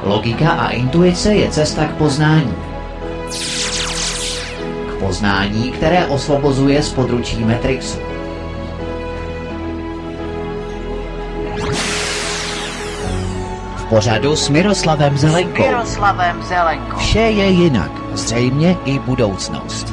Logika a intuice je cesta k poznání. K poznání, které osvobozuje z područí Matrixu. V pořadu s Miroslavem Zelenkou. Vše je jinak, zřejmě i budoucnost.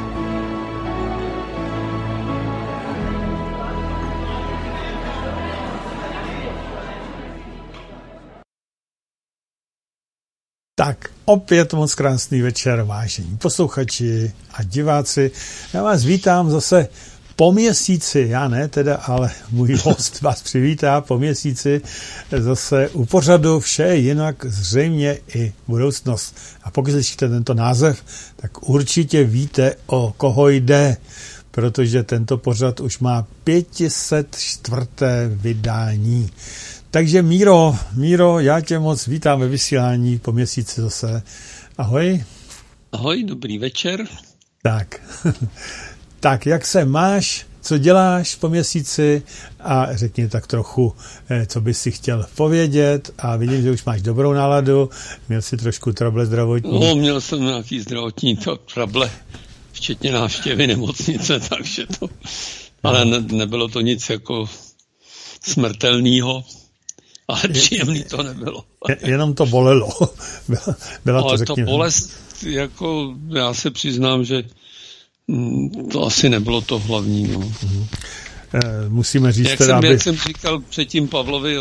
Tak opět moc krásný večer, vážení posluchači a diváci. Já vás vítám zase po měsíci, já ne teda, ale můj host vás přivítá po měsíci zase u pořadu Vše je jinak, zřejmě i budoucnost. A pokud slyšíte tento název, tak určitě víte, o koho jde, protože tento pořad už má 504. vydání. Takže Míro, já tě moc vítám ve vysílání po měsíci zase. Ahoj. Ahoj, dobrý večer. Tak, jak se máš, co děláš po měsíci a řekni tak trochu, co bys si chtěl povědět a vidím, že už máš dobrou náladu, měl jsi trošku trable zdravotní. No, měl jsem nějaký zdravotní trable, včetně návštěvy nemocnice, takže to, ale nebylo to nic jako smrtelného. Ale příjemný to nebylo. Jenom to bolelo. Byla ale to, řekněme. To bolest, jako já se přiznám, že to asi nebylo to hlavní. No. Musíme říct jak jsem říkal předtím Pavlovi,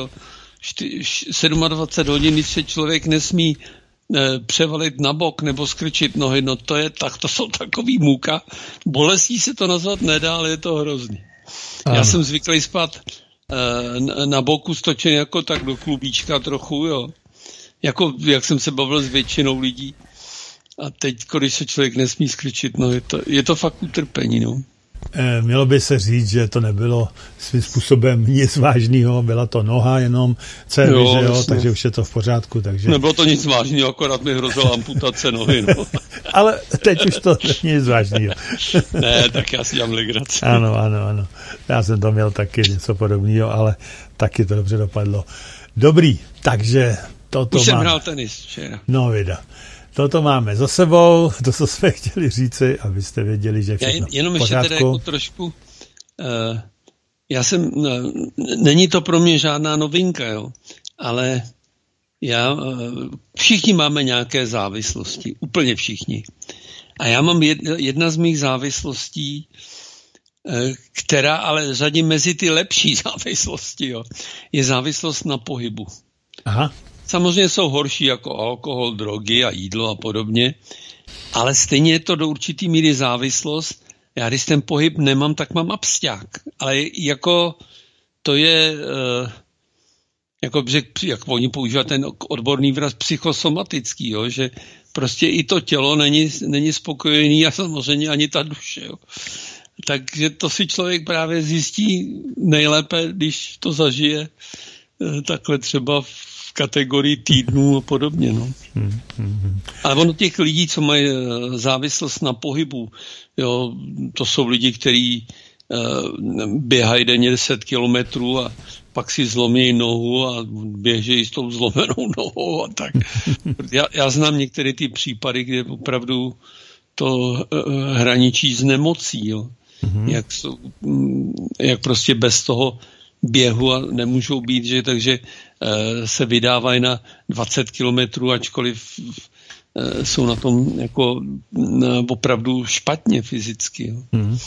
27 hodin, když se člověk nesmí převalit na bok nebo skrčit nohy, no to jsou takový muka. Bolestí se to nazvat nedá, ale je to hrozný. Já jsem zvyklý spát na boku stočen jako tak do klubíčka trochu, jo. Jako, jak jsem se bavil s většinou lidí. A teď, když se člověk nesmí skryčit, no je to fakt utrpení, no. Mělo by se říct, že to nebylo svým způsobem nic vážného, byla to noha jenom cévy, že jo, takže už je to v pořádku, takže... Nebylo to nic vážného, akorát mi hrozila amputace nohy, no. Ale teď už to není nic vážného. Ne, tak já si dělám legraci. Ano. Já jsem to měl taky něco podobného, ale taky to dobře dopadlo. Dobrý, takže toto už jsem hrál tenis včera. No, vida. Toto máme za sebou, to, co jsme chtěli říci, abyste věděli, že všechno jenom v pořádku. ještě teda jako trošku, není to pro mě žádná novinka, jo, ale všichni máme nějaké závislosti, úplně všichni. A já mám jedna z mých závislostí, která ale řadí mezi ty lepší závislosti, jo, je závislost na pohybu. Aha. Samozřejmě jsou horší jako alkohol, drogy a jídlo a podobně, ale stejně je to do určitý míry závislost. Já když ten pohyb nemám, tak mám absťák. Ale jako to je, jak oni používají ten odborný výraz psychosomatický, jo, že prostě i to tělo není spokojený a samozřejmě ani ta duše. Jo. Takže to si člověk právě zjistí nejlépe, když to zažije takhle třeba v kategorii týdnů a podobně. No. Ale ono těch lidí, co mají závislost na pohybu, jo, to jsou lidi, kteří běhají denně 10 kilometrů a pak si zlomí nohu a běžejí s tou zlomenou nohou a tak. Já znám některé ty případy, kde opravdu to hraničí s nemocí, jo. Jak prostě bez toho běhu a nemůžou být, že takže se vydávají na 20 kilometrů, ačkoliv jsou na tom jako opravdu špatně fyzicky. Jo.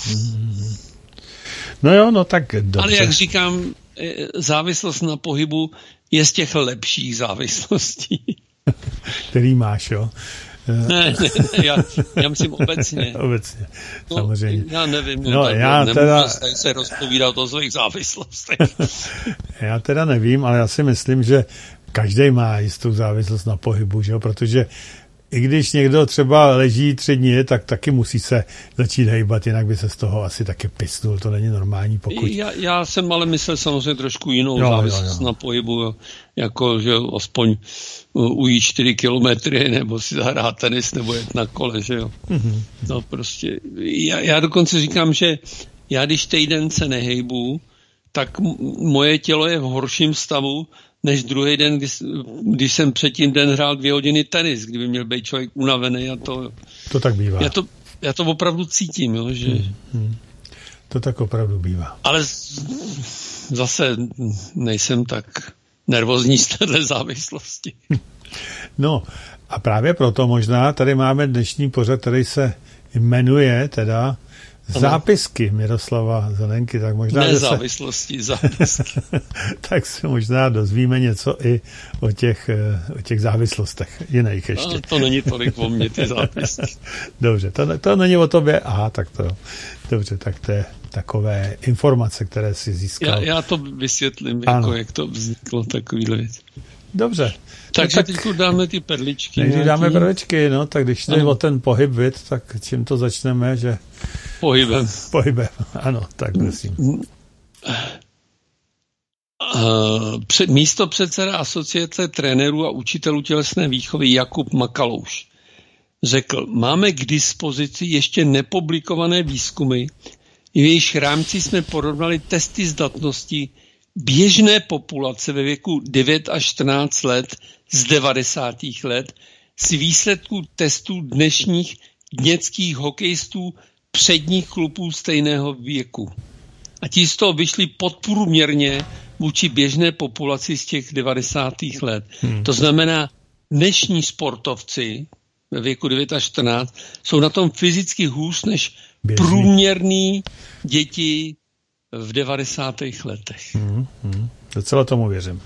No tak dobře. Ale jak říkám, závislost na pohybu je z těch lepších závislostí. Který máš, jo? Ne, já myslím obecně. Obecně, samozřejmě. Já nevím, se rozpovídat o svých závislostech. Já teda nevím, ale já si myslím, že každý má jistou závislost na pohybu, že jo? Protože i když někdo třeba leží 3 dny, tak taky musí se začít hejbat, jinak by se z toho asi taky pisnul, to není normální, pokud... Já jsem ale myslel samozřejmě trošku jinou závislost na pohybu, jo. Jako, že aspoň ujít 4 kilometry, nebo si zahrát tenis, nebo jet na kole, že jo. No prostě, já dokonce říkám, že já když týden se nehejbu, tak moje tělo je v horším stavu, než druhý den, když jsem předtím den hrál 2 hodiny tenis, kdyby měl být člověk unavený a to... To tak bývá. Já to opravdu cítím, jo, že... To tak opravdu bývá. Ale zase nejsem tak nervózní z téhle závislosti. No a právě proto možná tady máme dnešní pořad, který se jmenuje teda Zápisky Miroslava Zelenky. Tak možná, nezávislosti, zápisky. Tak se možná dozvíme něco i o těch závislostech jiných ještě. No, to není tolik o mě, ty zápisky. Dobře, to není o tobě. Aha, tak to dobře, tak to je takové informace, které si získal. Já to vysvětlím, jako, jak to vzniklo, takovýhle věc. Dobře. Takže teď dáme ty perličky. Když dáme perličky, no, tak když jde o ten pohyb, tak čím to začneme, že... Pohybem. Ano, tak prosím. Místopředseda Asociace trenérů a učitelů tělesné výchovy Jakub Makalouš řekl, máme k dispozici ještě nepublikované výzkumy, v jejichž rámci jsme porovnali testy zdatnosti běžné populace ve věku 9 až 14 let z 90. let s výsledků testů dnešních dětských hokejistů předních klubů stejného věku. A ti z toho vyšli podprůměrně vůči běžné populaci z těch 90. let. To znamená, dnešní sportovci ve věku 9 až 14 jsou na tom fyzicky hůř než průměrný děti v 90. letech. Docela tomu věřím.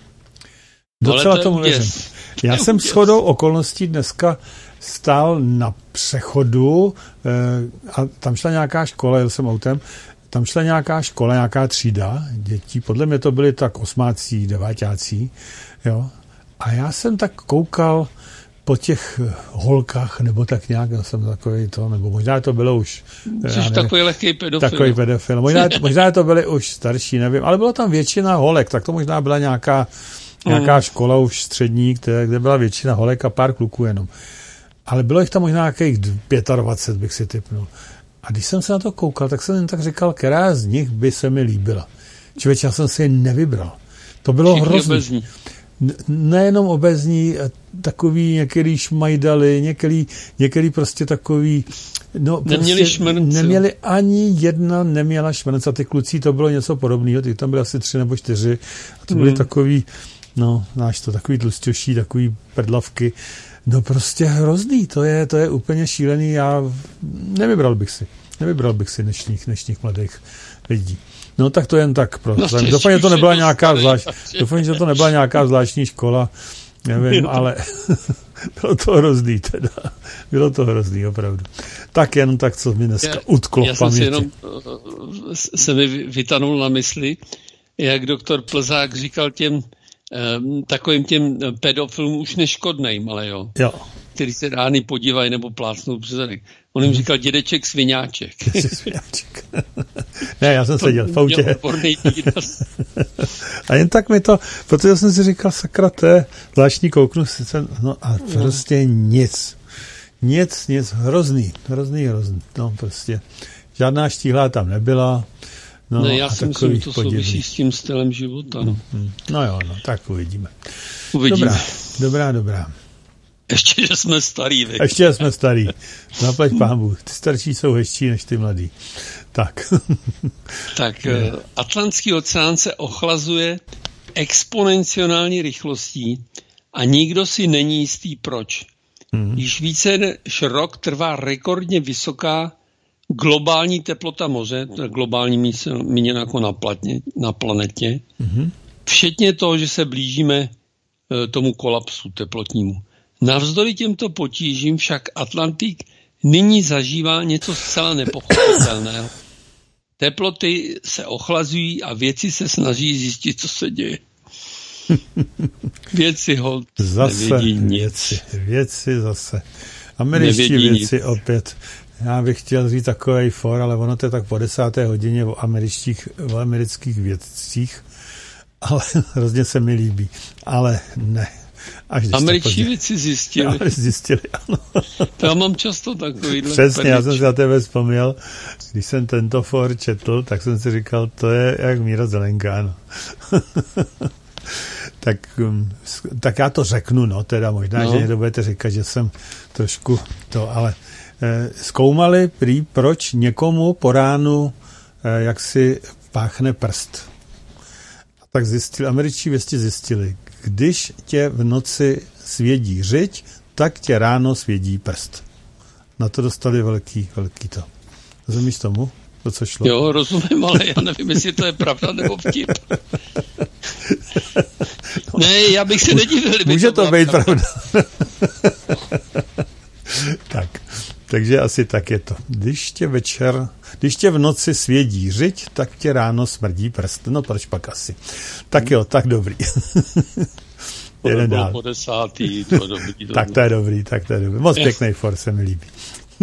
Já jsem shodou okolností dneska stál na přechodu a tam šla nějaká škola, jel jsem autem, tam šla nějaká škola, nějaká třída dětí, podle mě to byly tak 8., 9. Jo. A já jsem tak koukal po těch holkách, nebo tak nějak, jsem takový to, nebo možná to bylo už... Jsi takový lehký pedofil. Takový pedofil. Možná to byly už starší, nevím, ale bylo tam většina holek, tak to možná byla nějaká škola už střední, kde byla většina holek a pár kluků jenom. Ale bylo jich tam možná nějakých 25, bych si tipnul. A když jsem se na to koukal, tak jsem jen tak říkal, která z nich by se mi líbila. Člověče, já jsem si je nevybral. To bylo hrozný. Nejenom obezní, takový některý šmajdali, některý prostě takový... No, neměli prostě šmrnce. Neměli ani jedna, neměla šmrnce. A ty kluci, to bylo něco podobného. Ty tam byly asi 3 nebo 4. A to byly takový, no, znáš to, takový tlustější, takový prdlavky. No prostě hrozný, to je úplně šílený. Já nevybral bych si dnešních mladých lidí. No tak to jen tak. Doufám, že to nebyla nějaká zvláštní škola, nevím, ale bylo to hrozný teda. Bylo to hrozný, opravdu. Tak jen tak, co mi dneska utklo v paměti. Já jsem si jenom se mi vytanul na mysli, jak doktor Plzák říkal takovým těm pedofilům už neškodným, ale jo. Který se rány podívají nebo plácnou přes zadek. On jim říkal dědeček Sviňáček. Sviňáček. Ne, já jsem seděl v autě. A jen tak mi to, protože jsem si říkal, sakra, to je zvláštní, kouknu sice, no a prostě nic, hrozný. No prostě, žádná štíhlá tam nebyla. No, já si myslím, že to souvisí s tím stylem života. No jo, tak uvidíme. Dobrá. Ještě, že jsme starý, vy. Ještě jsme starý. Zaplať pánbůh. Ty starší jsou hezčí než ty mladí. Tak. Tak, Atlantský oceán se ochlazuje exponenciální rychlostí a nikdo si není jistý proč. Již více než rok trvá rekordně vysoká globální teplota moře, globální míněno jako na planetě, včetně toho, že se blížíme tomu kolapsu teplotnímu. Navzdory těmto potížím však Atlantik nyní zažívá něco zcela nepochopitelného. Teploty se ochlazují a vědci se snaží zjistit, co se děje. Vědci holt nevědí nic. Vědci zase. Američtí vědci opět. Já bych chtěl říct takovej for, ale ono to je tak po 10. hodině o amerických vědcích, ale hrozně se mi líbí. Ale ne. Američtí vědci zjistili, ano. To já mám často takovýhle. Přesně, já jsem si na tebe vzpomněl, když jsem tento for četl, tak jsem si říkal, to je jak Míra Zelenka, ano. tak já to řeknu, no, teda možná, že někdo budete říkat, že jsem trošku to, ale zkoumali prý, proč někomu po ránu jak si páchne prst. A tak američtí vědci zjistili, když tě v noci svědí řiď, tak tě ráno svědí prst. Na to dostali velký to. Rozumíš tomu? To, co šlo? Jo, rozumím, ale já nevím, jestli to je pravda nebo vtip. Ne, já bych se nedivil. Může to být pravda. Takže asi tak je to. Když tě v noci svědí řiď, tak tě ráno smrdí prst. No proč pak asi? Tak jo, tak dobrý. Jeden dál. Po 10. To dobrý. Tak to je dobrý. Moc pěkný for, se mi líbí.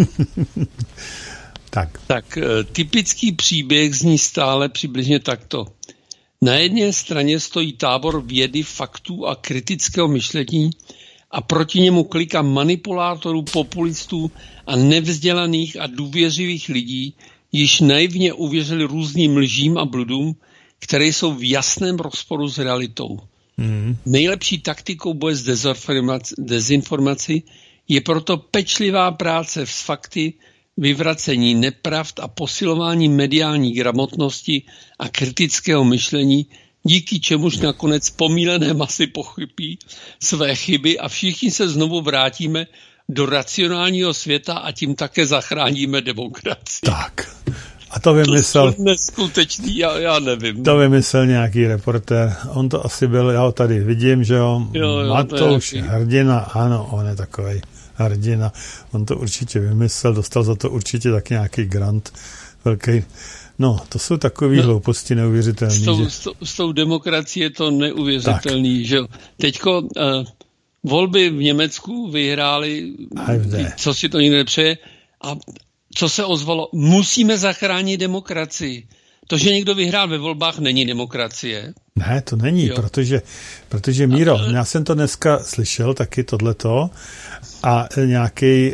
Tak typický příběh zní stále přibližně takto. Na jedné straně stojí tábor vědy, faktů a kritického myšlení a proti němu klika manipulátorů, populistů a nevzdělaných a důvěřivých lidí, již naivně uvěřili různým lžím a bludům, které jsou v jasném rozporu s realitou. Nejlepší taktikou boje s dezinformací je proto pečlivá práce s fakty, vyvracení nepravd a posilování mediální gramotnosti a kritického myšlení, díky čemuž nakonec pomílené masy pochybí své chyby a všichni se znovu vrátíme do racionálního světa a tím také zachráníme demokracii. Tak. A to vymyslel... To je neskutečný, já nevím. To vymyslel nějaký reportér. On to asi byl, já ho tady vidím, že jo. Matouš Hrdina, ano, on je takovej hrdina. On to určitě vymyslel, dostal za to určitě tak nějaký grant velký. No, to jsou takové hlouposti neuvěřitelné. S tou demokracií je to neuvěřitelný, že jo. Teďko volby v Německu vyhráli, co si to nikdo nepřeje, a co se ozvalo? Musíme zachránit demokracii. To, že někdo vyhrál ve volbách, není demokracie. Ne, to není, protože Míro, já jsem to dneska slyšel, taky tohleto, a nějaký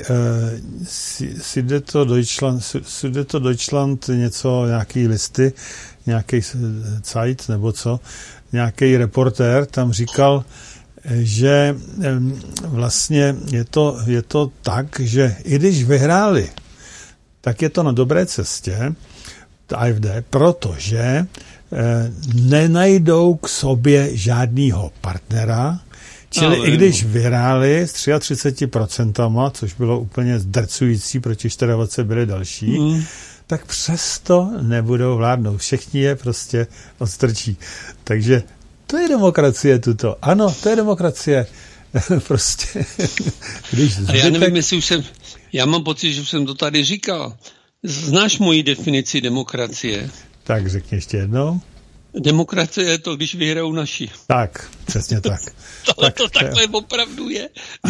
Süddeutsche Deutschland něco, nějaký listy, nějaký Zeit nebo co, nějaký reportér tam říkal, že vlastně je to tak, že i když vyhráli, tak je to na dobré cestě, AfD, protože nenajdou k sobě žádnýho partnera, čili i když vyhráli s 33%, což bylo úplně zdrcující, proti 24 byli další, tak přesto nebudou vládnout. Všichni je prostě odstrčí. Takže to je demokracie tuto. Ano, to je demokracie. Prostě. A já nevím, jestli už já mám pocit, že už jsem to tady říkal. Znáš moji definici demokracie? Tak řekni ještě jednou. Demokracie je to, když vyhrajou naši. Tak, přesně tak. To takhle opravdu je.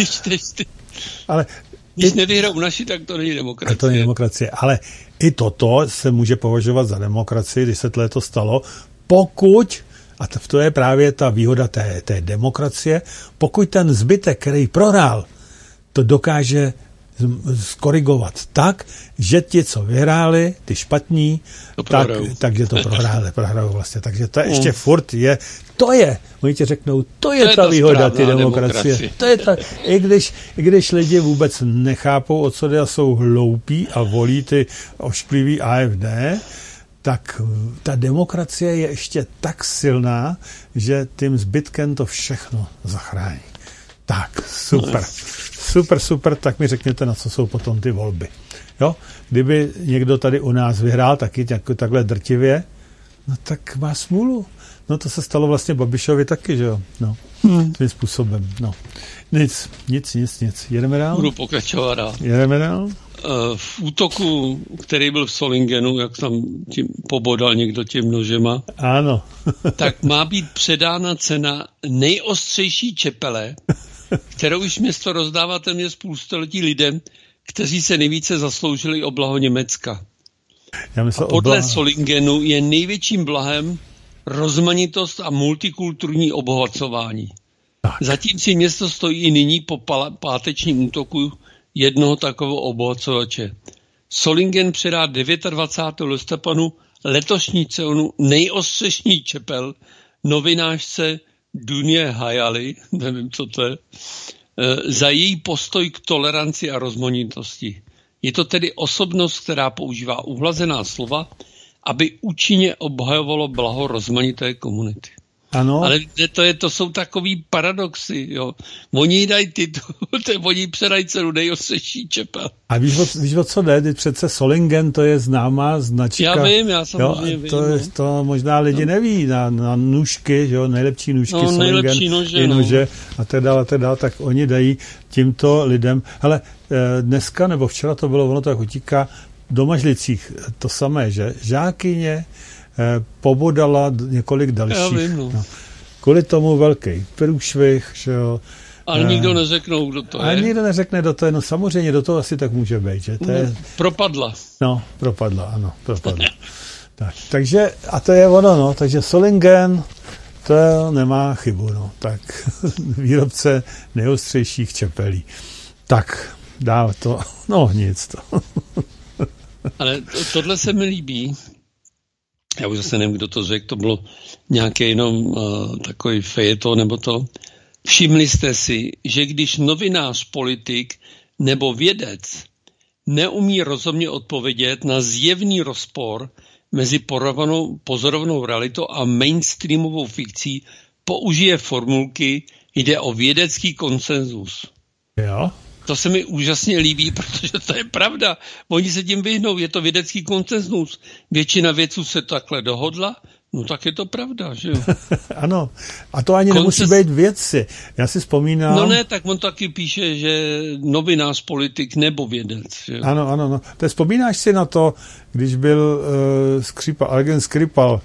Když nevyhrajou naši, tak to není demokracie. To není demokracie, ale i toto se může považovat za demokracii, když se to stalo, pokud, a to je právě ta výhoda té demokracie, pokud ten zbytek, který prohrál, to dokáže skorigovat tak, že ti, co vyhráli, ty špatní, takže to prohrajou vlastně. Takže to ještě furt je, oni ti řeknou, to je ta výhoda ty demokracie. To je ta, i když lidi vůbec nechápou, o co jde a jsou hloupí a volí ty ošklivý AfD, tak ta demokracie je ještě tak silná, že tím zbytkem to všechno zachrání. Tak, super, tak mi řekněte, na co jsou potom ty volby. Jo? Kdyby někdo tady u nás vyhrál taky takhle drtivě, no tak má smůlu. No to se stalo vlastně Babišovi taky, že jo? No, tím způsobem, no. Nic. Jedeme dál? Budu pokračovat dál. Jedeme dál? V útoku, který byl v Solingenu, jak tam tím pobodal někdo těm nožema, ano. tak má být předána cena nejostřejší čepele, kterou už město rozdává téměř půlstoletí lidem, kteří se nejvíce zasloužili o blaho Německa. A podle Solingenu je největším blahem rozmanitost a multikulturní obohacování. Tak. Zatím si město stojí i nyní po pátečním útoku jednoho takového obohacovače. Solingen předá 29. listopadu letošní cenu nejostřejší čepel novinářce Dunie Hayali, nevím, co to je, za její postoj k toleranci a rozmanitosti. Je to tedy osobnost, která používá uhlazená slova, aby účinně obhajovalo blaho rozmanité komunity. Ano. Ale to jsou takový paradoxy, jo. Oni dají oni předají cenu nejostřejší čepel. A víš, o co jde? Přece Solingen, to je známá značka. Já samozřejmě vím. To možná lidi neví, na nůžky, jo, nejlepší nůžky Solingen, nejlepší nože, a tak dále, tak oni dají tímto lidem. Hele, dneska nebo včera to bylo, ono tak utíká, do Mažlicích to samé, že žákyně pobodala několik dalších. Já vím, no. Kvůli tomu velký průšvih, že jo. Ale nikdo neřeknou, kdo to je. Ale nikdo neřekne, kdo to je. No samozřejmě, do toho asi tak může být, že? Propadla. No, propadla. Takže, a to je ono, no. Takže Solingen, to nemá chybu, no. Tak výrobce nejostřejších čepelí. Tak, dál to, no nic to. Ale tohle se mi líbí. Já už zase nevím, kdo to řekl, to bylo nějaké jenom takový fejeton nebo to. Všimli jste si, že když novinář, politik nebo vědec neumí rozumně odpovědět na zjevný rozpor mezi pozorovanou realitou a mainstreamovou fikcí, použije formulky, jde o vědecký konsenzus. Jo. To se mi úžasně líbí, protože to je pravda. Oni se tím vyhnou, je to vědecký konsenzus. Většina vědců se takhle dohodla, no tak je to pravda, že jo? Ano, a to ani nemusí být vědci. Já si vzpomínám... No ne, tak on taky píše, že novinář, politik nebo vědec. Že jo? Ano. Vzpomínáš si na to, když byl Eugen Skripal,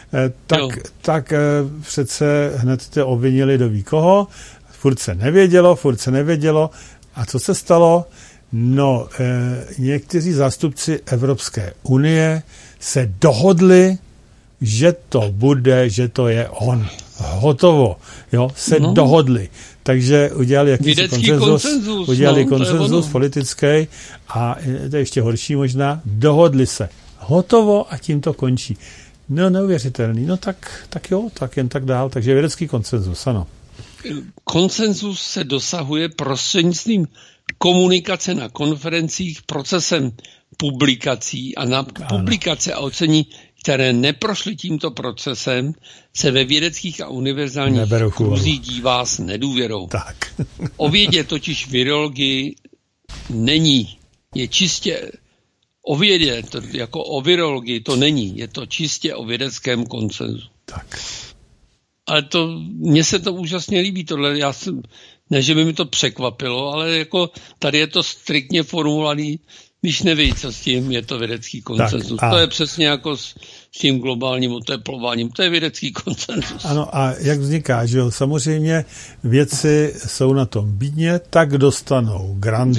tak přece hned te obvinili do koho. Furt se nevědělo. A co se stalo? No, někteří zástupci Evropské unie se dohodli, že to bude, že to je on. Hotovo. Jo, dohodli. Takže udělali jakýsi konsenzus politický a to je ještě horší možná, dohodli se. Hotovo a tím to končí. No, neuvěřitelný. No tak jo, tak jen tak dál. Takže vědecký konsenzus, ano. Konsenzus se dosahuje prostřednictvím komunikace na konferencích, procesem publikací a na publikace a ocení, které neprošly tímto procesem, se ve vědeckých a univerzálních kruzích dívá s nedůvěrou. Tak. O vědě totiž virologii není. Je čistě o vědě, jako o virologii to není. Je to čistě o vědeckém konsenzu. Tak. Ale mně se to úžasně líbí, tohle, ne, že by mi to překvapilo, ale jako tady je to striktně formulovaný, když neví, co s tím, je to vědecký konsenzus. To je přesně jako s tím globálním oteplováním, to je vědecký konsenzus. Ano, a jak vzniká, že jo, samozřejmě vědci jsou na tom bídně, tak dostanou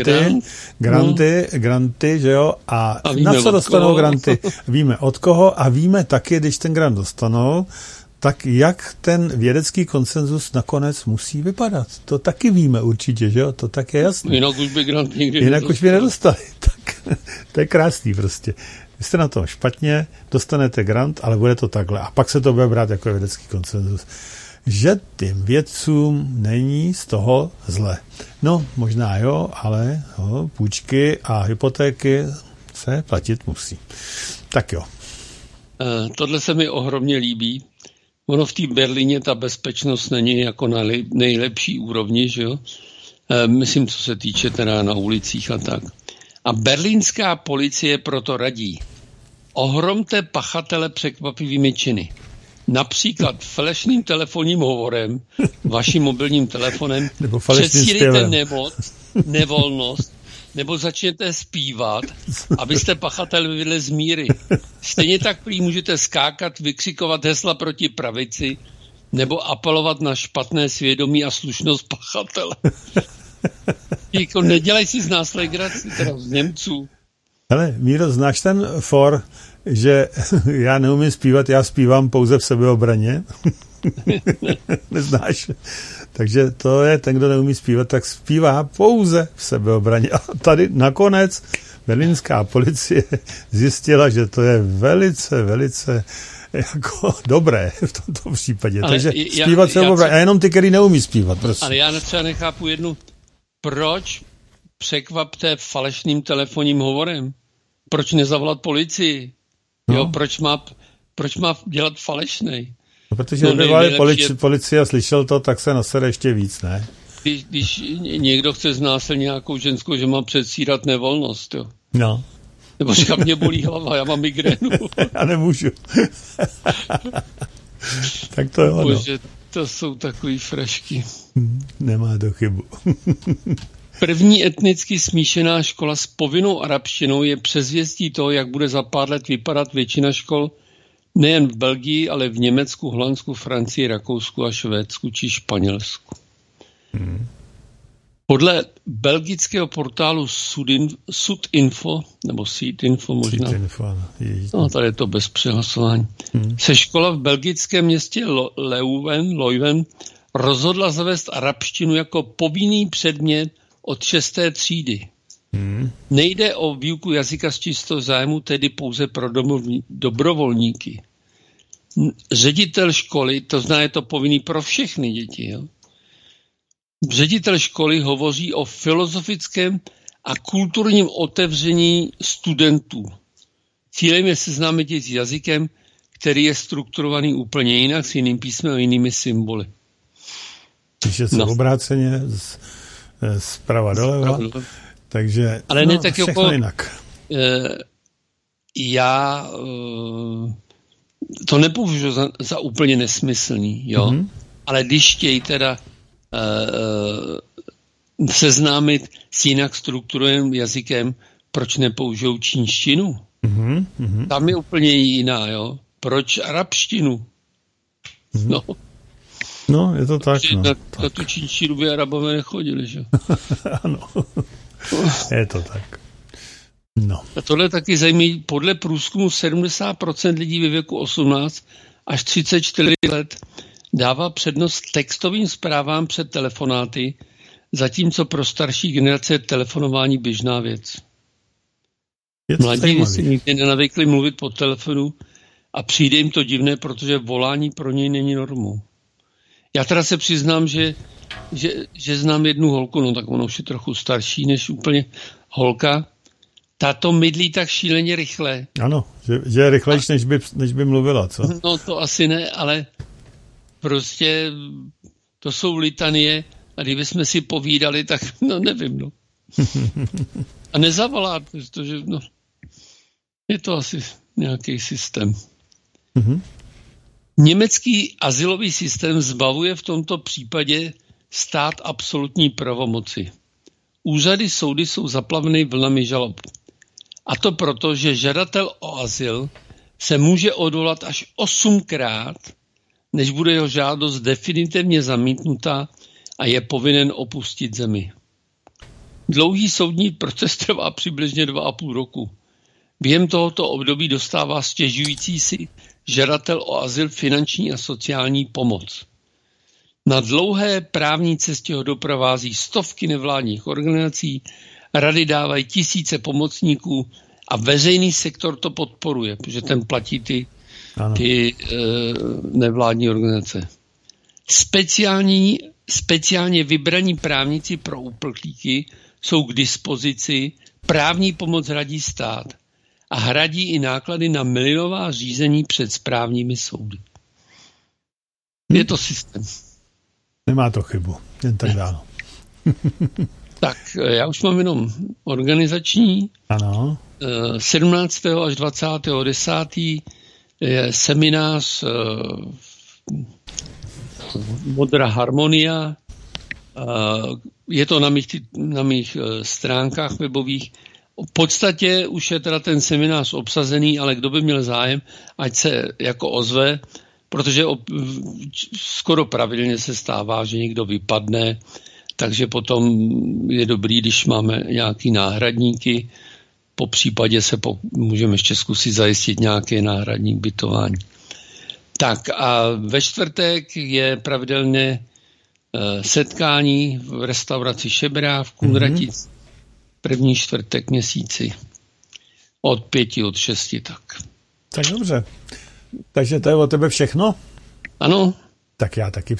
granty, že jo, a na co dostanou granty? Víme od koho a víme taky, když ten grant dostanou, tak jak ten vědecký konsenzus nakonec musí vypadat. To taky víme určitě, že jo? To tak je jasné. Jinak už by grant nikdy nedostali. Tak, to je krásný prostě. Vy jste na tom špatně, dostanete grant, ale bude to takhle. A pak se to bude brát jako vědecký konsenzus. Že těm vědcům není z toho zle. No, možná jo, ale půjčky a hypotéky se platit musí. Tak jo. Tohle se mi ohromně líbí. Ono v té Berlíně ta bezpečnost není jako na nejlepší úrovni, že jo? Myslím, co se týče teda na ulicích a tak. A berlínská policie proto radí. Ohromte pachatele překvapivými činy. Například falešným telefonním hovorem, vaším mobilním telefonem, předstírejte nevolnost, nebo začněte zpívat, abyste pachatel vyvedli z míry. Stejně tak prý můžete skákat, vykřikovat hesla proti pravici, nebo apelovat na špatné svědomí a slušnost pachatele. Jako nedělej si z nás legraci, teda z Němců. Hele, Míro, znáš ten for, že já neumím zpívat, já zpívám pouze v sebeobraně? Neznáš? Takže to je ten, kdo neumí zpívat, tak zpívá pouze v sebeobraně. A tady nakonec berlínská policie zjistila, že to je velice jako dobré v tomto případě. Ale takže zpívat se dobré. A jenom ty, který neumí zpívat, prosím. Ale já třeba nechápu jednu. Proč překvapte falešným telefonním hovorem? Proč nezavolat policii? No. Jo, proč má dělat falešnej? No, protože policie a slyšel to, tak se nasere ještě víc, ne? Když někdo chce znásilnit nějakou ženskou, že má předstírat nevolnost, jo. No. Nebo říká, mě bolí hlava, já mám migrénu. Já nemůžu. Tak to je ono. Bože, to jsou takový frašky. Nemá to chybu. První etnicky smíšená škola s povinnou arabštinou je předzvěstí toho, jak bude za pár let vypadat většina škol nejen v Belgii, ale v Německu, Holandsku, Francii, Rakousku a Švédsku či Španělsku. Podle belgického portálu Sudinfo, nebo Seedinfo možná, no, tady je to bez přehlasování, se škola v belgickém městě Leuven rozhodla zavést arabštinu jako povinný předmět od 6. třídy. Nejde o výuku jazyka z čistého zájmu, tedy pouze pro dobrovolníky. Ředitel školy, to znamená, je to povinný pro všechny děti, jo? Ředitel školy hovoří o filozofickém a kulturním otevření studentů. Cílem je seznámit s jazykem, který je strukturovaný úplně jinak, s jiným písmem a jinými symboly. Píše se obráceně zprava doleva, takže ale ne tak všechno jako, jinak. Já to nepoužiju za úplně nesmyslný, jo? Ale když chtějí teda seznámit s jinak strukturovaným jazykem, proč nepoužijou čínštinu? Tam je úplně jiná, jo? Proč arabštinu? No, je to tak. Na tu čínštinu by Arabové nechodili, že? Ano, je to tak. No. A tohle taky zajímavé. Podle průzkumu 70% lidí ve věku 18 až 34 let dává přednost textovým zprávám před telefonáty, zatímco pro starší generace je telefonování běžná věc. Mladí si nikdy nenavykli mluvit po telefonu a přijde jim to divné, protože volání pro něj není normou. Já teda se přiznám, že znám jednu holku, no tak ona už je trochu starší než úplně holka. Tato mydlí tak šíleně rychle. Ano, že je rychlejší, než by mluvila, co? No to asi ne, ale prostě to jsou litanie a kdybychom si povídali, tak no nevím, no. A nezavolá, protože no, je to asi nějaký systém. Německý azylový systém zbavuje v tomto případě stát absolutní pravomoci. Úřady, soudy jsou zaplaveny vlnami žalob. A to proto, že žadatel o azyl se může odvolat až 8krát, než bude jeho žádost definitivně zamítnutá a je povinen opustit zemi. Dlouhý soudní proces trvá přibližně 2,5 roku. Během tohoto období dostává stěžující si žadatel o azyl finanční a sociální pomoc. Na dlouhé právní cestě ho doprovází stovky nevládních organizací, rady dávají tisíce pomocníků a veřejný sektor to podporuje, protože ten platí ty nevládní organizace. Speciálně vybraní právníci pro uprchlíky jsou k dispozici, právní pomoc hradí stát a hradí i náklady na milionová řízení před správními soudy. Je to systém. Nemá to chybu, jen tak dáno. Tak, já už mám jenom organizační. Ano. 17. až 20.10. je seminář Modrá harmonia. Je to na mých stránkách webových. V podstatě už je teda ten seminář obsazený, ale kdo by měl zájem, ať se jako ozve, protože skoro pravidelně se stává, že někdo vypadne, takže potom je dobrý, když máme nějaký náhradníky, po případě se můžeme ještě zkusit zajistit nějaké náhradní bytování. Tak a ve čtvrtek je pravidelné setkání v restauraci Šebrá v Kunratic. První čtvrtek měsíci. Od 5, od 6, tak. Tak dobře. Takže to je od tebe všechno? Ano. Tak já taky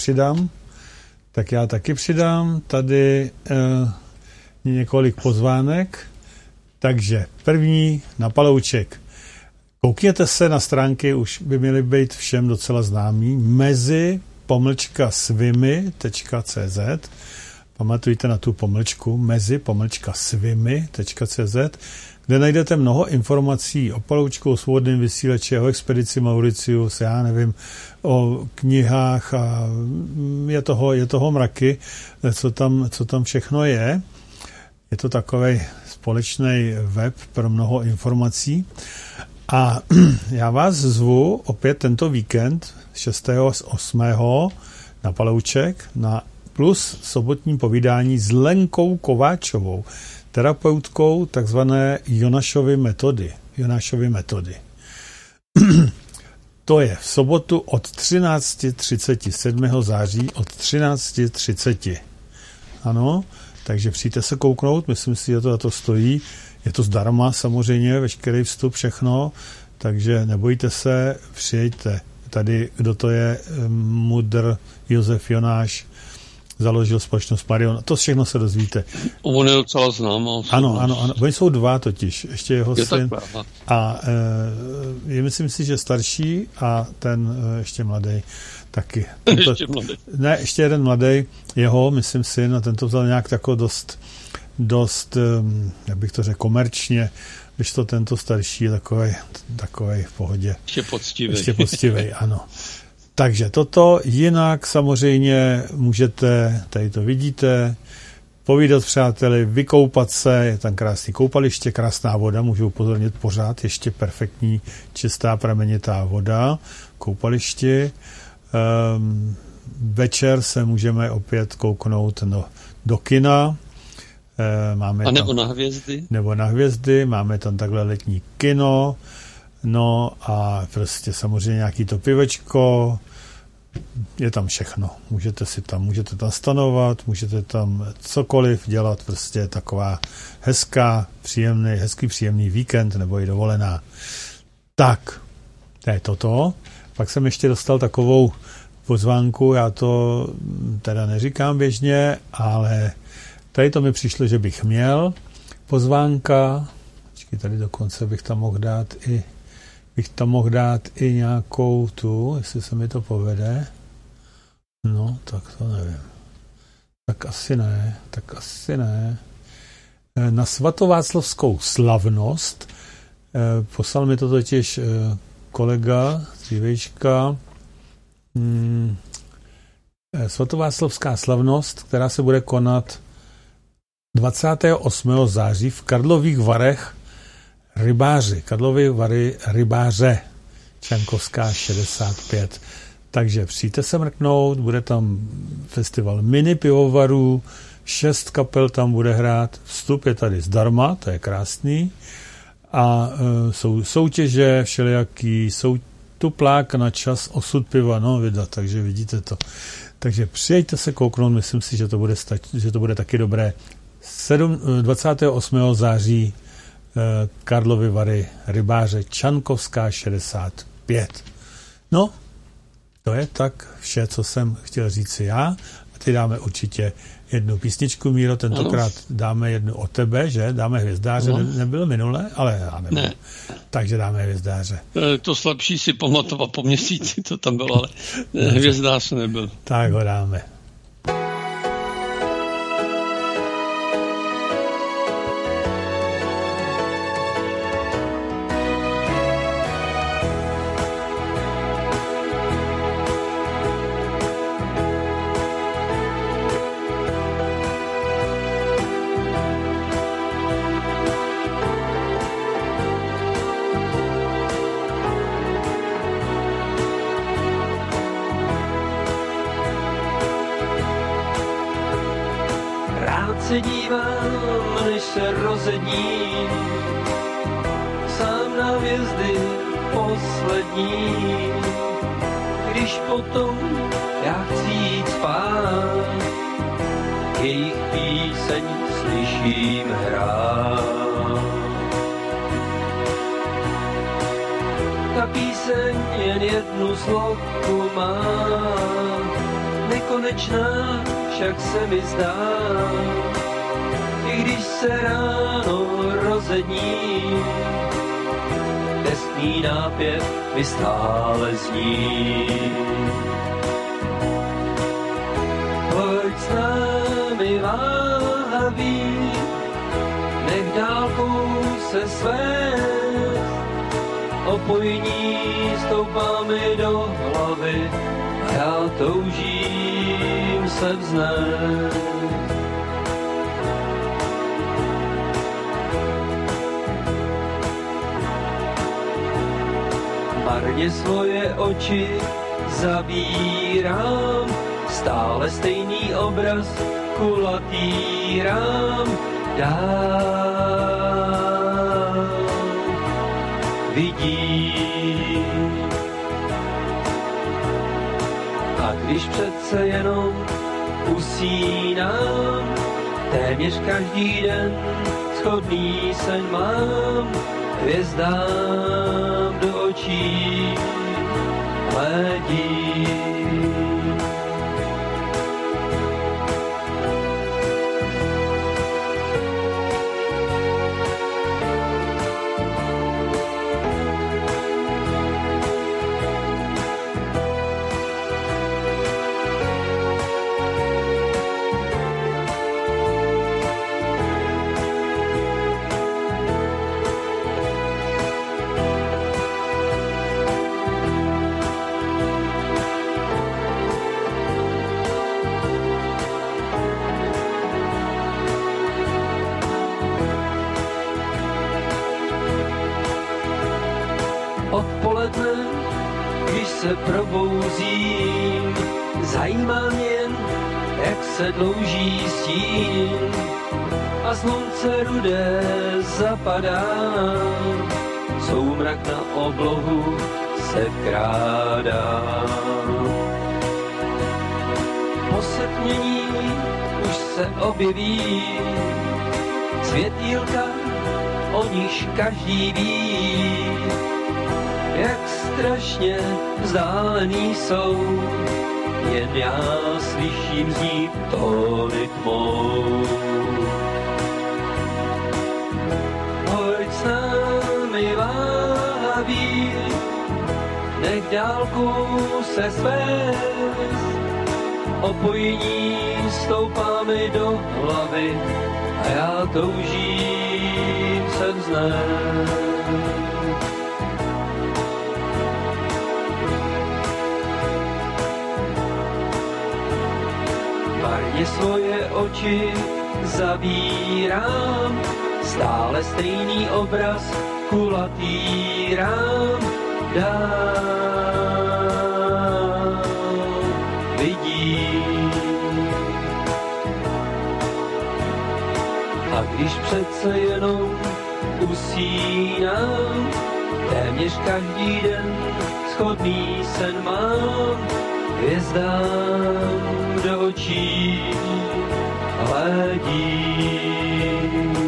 přidám. Tady několik pozvánek. Takže první na palouček. Koukněte se na stránky, už by měly být všem docela známý, mezi-svimy.cz. Pamatujte na tu pomlčku, mezi-svimy.cz, kde najdete mnoho informací o paloučku, o svobodném vysílači, o expedici Mauritius, já nevím, o knihách a je toho mraky, co tam všechno je. Je to takovej společný web pro mnoho informací. A já vás zvu opět tento víkend 6. a 8. na palouček na plus sobotní povídání s Lenkou Kováčovou, terapeutkou takzvané Jonášovy metody. To je v sobotu od 13:30, 7. září od 13:30. Ano, takže přijďte se kouknout, myslím si, že to za to stojí. Je to zdarma samozřejmě, veškerý vstup, všechno, takže nebojte se, přijďte. Tady, kdo to je, mudr Josef Jonáš, založil společnost Marion. To všechno se dozvíte. On je docela známá. Ano. Oni jsou dva totiž. Ještě jeho syn. A myslím si, že starší a ten ještě mladý taky. Ještě jeden mladý, jeho, myslím syn, a ten to vzal nějak tako dost, jak bych to řekl, komerčně, když to tento starší je takovej v pohodě. Ještě poctivej, ano. Takže toto, jinak samozřejmě můžete, tady to vidíte, povídat s přáteli, vykoupat se, je tam krásný koupaliště, krásná voda, můžu upozornit pořád, ještě perfektní, čistá, pramenitá voda, koupališti. Večer se můžeme opět kouknout do kina. Nebo na hvězdy, máme tam takhle letní kino, no a prostě samozřejmě nějaký to pivečko, je tam všechno. Můžete tam stanovat, můžete tam cokoliv dělat, prostě taková hezký příjemný víkend nebo i dovolená. Tak, to je toto. Pak jsem ještě dostal takovou pozvánku, já to teda neříkám běžně, ale tady to mi přišlo, že bych měl. Pozvánka, tady dokonce bych tam mohl dát i nějakou tu, jestli se mi to povede. No, tak to nevím. Tak asi ne. Na svatováclavskou slavnost poslal mi to totiž kolega z Dívejška. Svatováclavská slavnost, která se bude konat 28. září v Karlových Varech Karlovy Vary rybáře, Čankovská 65. Takže přijďte se mrknout, bude tam festival mini pivovarů, 6 kapel tam bude hrát, vstup je tady zdarma, to je krásný, a jsou soutěže všelijaký, jsou tuplák na čas, osud piva, no vydat, takže vidíte to. Takže přijďte se kouknout, myslím si, že to bude taky dobré. 28. září Karlovy Vary rybáře, Čankovská 65. No, to je tak vše, co jsem chtěl říct já. A teď dáme určitě jednu písničku, Míro, tentokrát dáme jednu od tebe, že? Dáme Hvězdáře, nebylo minule, ale já nevím. Ne. Takže dáme Hvězdáře. To slabší si pamatovat po měsíci, to tam bylo, ale Hvězdář nebyl. Tak ho dáme. Se dívám, než se rozedním, sám na hvězdy poslední. Když potom já chci jít spát, jejich píseň slyším hrát. ta píseň jen jednu sloku má, nekonečná však se mi zdá. I když se ráno rozední, deskný nápěv mi stále zní. Pojď s námi váhavý, nech dálkou se svést, opojení stoupá mi do hlavy a já toužím se vznést. Marně svoje oči zavírám, stále stejný obraz kulatý rám dál vidím. A když přece jenom usínám, téměř každý den shodný sen mám, hvězdám do očí hledím. Odpoledne, když se probouzím, zajímá mě jen, jak se dlouží stín a slunce rudé zapadá, soumrak na oblohu se vkrádá. Po setmění už se objeví světýlka, o níž každý ví, jak strašně vzdálený jsou, jen já slyším z ní tóny tmou. Pojď s námi váhavý, nech dálku se svést, opojení stoupá mi do hlavy a já toužím se vznést. Marně svoje oči zavírám, stále stejný obraz kulatý rám dál vidím. A když přece jenom usínám, téměř každý den shodný sen mám, hvězdám do očí hledím.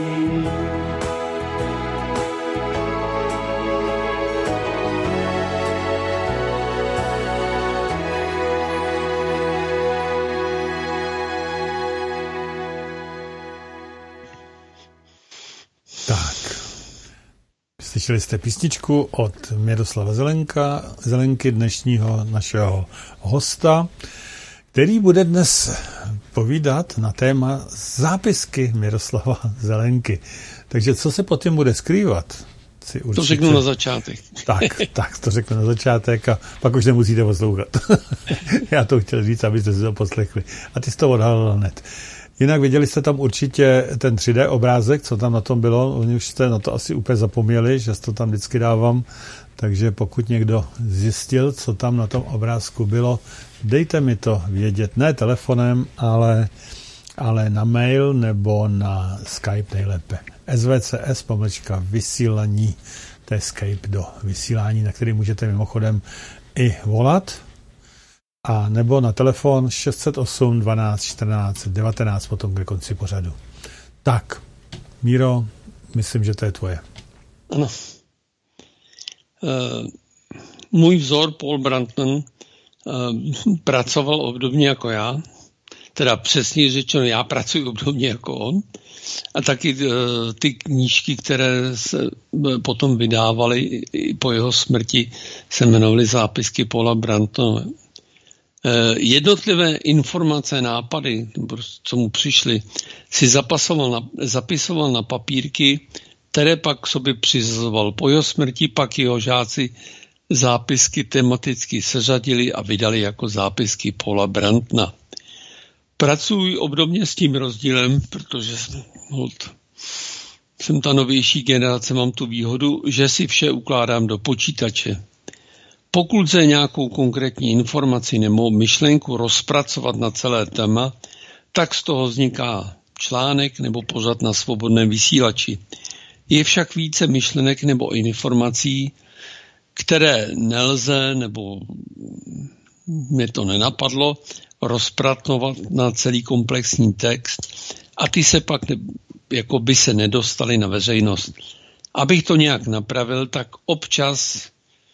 Slyšeli jste písničku od Miroslava Zelenky, dnešního našeho hosta, který bude dnes povídat na téma zápisky Miroslava Zelenky. Takže co se potom bude skrývat? To řeknu na začátek. Tak, to řeknu na začátek a pak už nemusíte poslouchat. Já to chtěl říct, abyste si to poslechli. A ty jsi to odhalil hned. Jinak viděli jste tam určitě ten 3D obrázek, co tam na tom bylo. Oni už jste na to asi úplně zapomněli, že to tam vždycky dávám. Takže pokud někdo zjistil, co tam na tom obrázku bylo, dejte mi to vědět. Ne telefonem, ale na mail nebo na Skype nejlépe. svcs_vysílání, to je Skype do vysílání, na který můžete mimochodem i volat. A nebo na telefon 608 12 14 19 potom ke konci pořadu. Tak, Míro, myslím, že to je tvoje. Ano. můj vzor Paul Brunton pracoval obdobně jako já, teda přesně řečeno, já pracuji obdobně jako on, a taky ty knížky, které se potom vydávaly i po jeho smrti, se jmenovaly Zápisky Paula Bruntona. Jednotlivé informace, nápady, co mu přišly, si zapisoval na papírky, které pak k sobě přizoval. Po jeho smrti pak jeho žáci zápisky tematicky seřadili a vydali jako Zápisky Paula Bruntona. Pracuji obdobně s tím rozdílem, protože jsem ta novější generace, mám tu výhodu, že si vše ukládám do počítače. Pokud lze nějakou konkrétní informaci nebo myšlenku rozpracovat na celé téma, tak z toho vzniká článek nebo pořad na svobodném vysílači. Je však více myšlenek nebo informací, které nelze, nebo mě to nenapadlo, rozpracovat na celý komplexní text a ty se pak jako by se nedostaly na veřejnost. Abych to nějak napravil, tak občas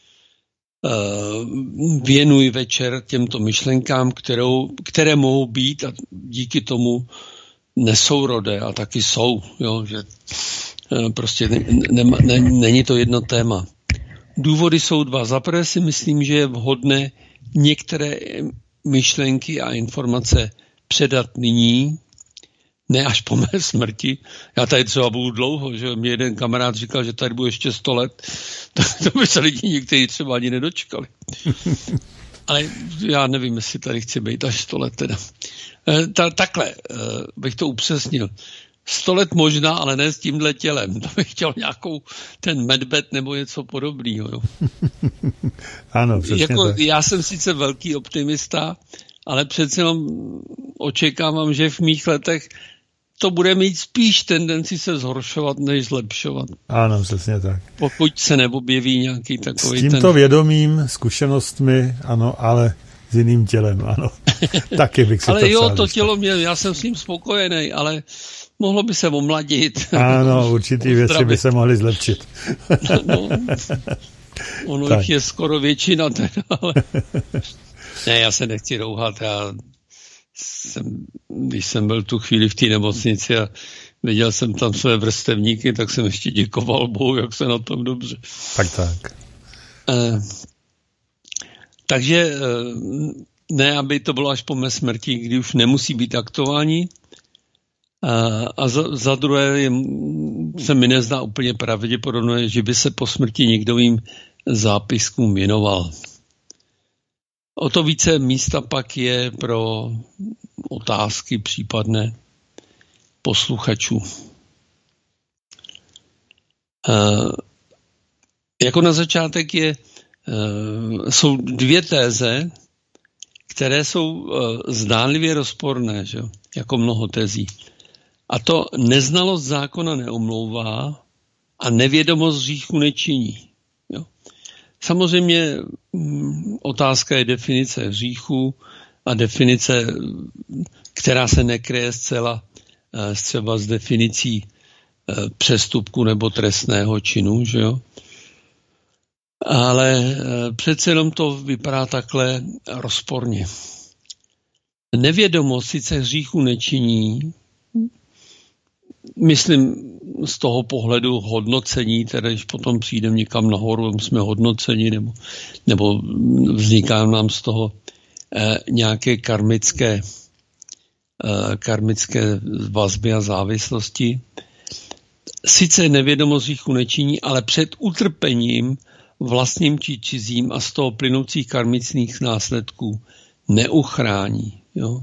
věnuji večer těmto myšlenkám, které mohou být a díky tomu nesourodé a taky jsou, jo, že prostě není to jedno téma. Důvody jsou dva. Za prvé si myslím, že je vhodné některé myšlenky a informace předat nyní, ne až po mé smrti. Já tady třeba budu dlouho, že mě jeden kamarád říkal, že tady budu ještě 100 let, tak to by se lidi někteří třeba ani nedočkali. Ale já nevím, jestli tady chci být až 100 let teda. Takhle bych to upřesnil. 100 let možná, ale ne s tímhle tělem. To bych chtěl nějakou ten medbed nebo něco podobného. Jo. Ano, přesně jako, tak. Já jsem sice velký optimista, ale přece očekávám, že v mých letech to bude mít spíš tendenci se zhoršovat, než zlepšovat. Ano, přesně tak. Pokud se neobjeví nějaký takový s tímto vědomím, zkušenostmi, ano, ale s jiným tělem, ano. Taky bych si ale to jo, přál to dostat. tělo měl, já jsem s ním spokojený, ale mohlo by se omladit. Ano, určitý věci by se mohly zlepšit. No, ono jich je skoro většina teda, ale... Ne, já se nechci rouhat, když jsem byl tu chvíli v té nemocnici a viděl jsem tam své vrstevníky, tak jsem ještě děkoval Bohu, jak se na tom dobře. Tak. Takže ne, aby to bylo až po mé smrti, kdy už nemusí být aktuální. A za druhé se mi nezdá úplně pravděpodobné, že by se po smrti někdovým zápiskům věnoval. O to více místa pak je pro otázky případné posluchačů. Jako na začátek jsou dvě téze, které jsou zdánlivě rozporné, že? Jako mnoho tezí. A to neznalost zákona neomlouvá a nevědomost hříchu nečiní. Jo? Samozřejmě otázka je definice hříchu a definice, která se nekryje zcela třeba s definicí přestupku nebo trestného činu, že jo? Ale přece jenom to vypadá takhle rozporně. Nevědomost sice hříchu nečiní, myslím z toho pohledu hodnocení, tedy když potom přijdeme někam nahoru, jsme hodnoceni, nebo vzniká nám z toho nějaké karmické vazby a závislosti. Sice nevědomost hříchu nečiní, ale před utrpením vlastním či cizím a z toho plynoucích karmických následků neuchrání. Jo?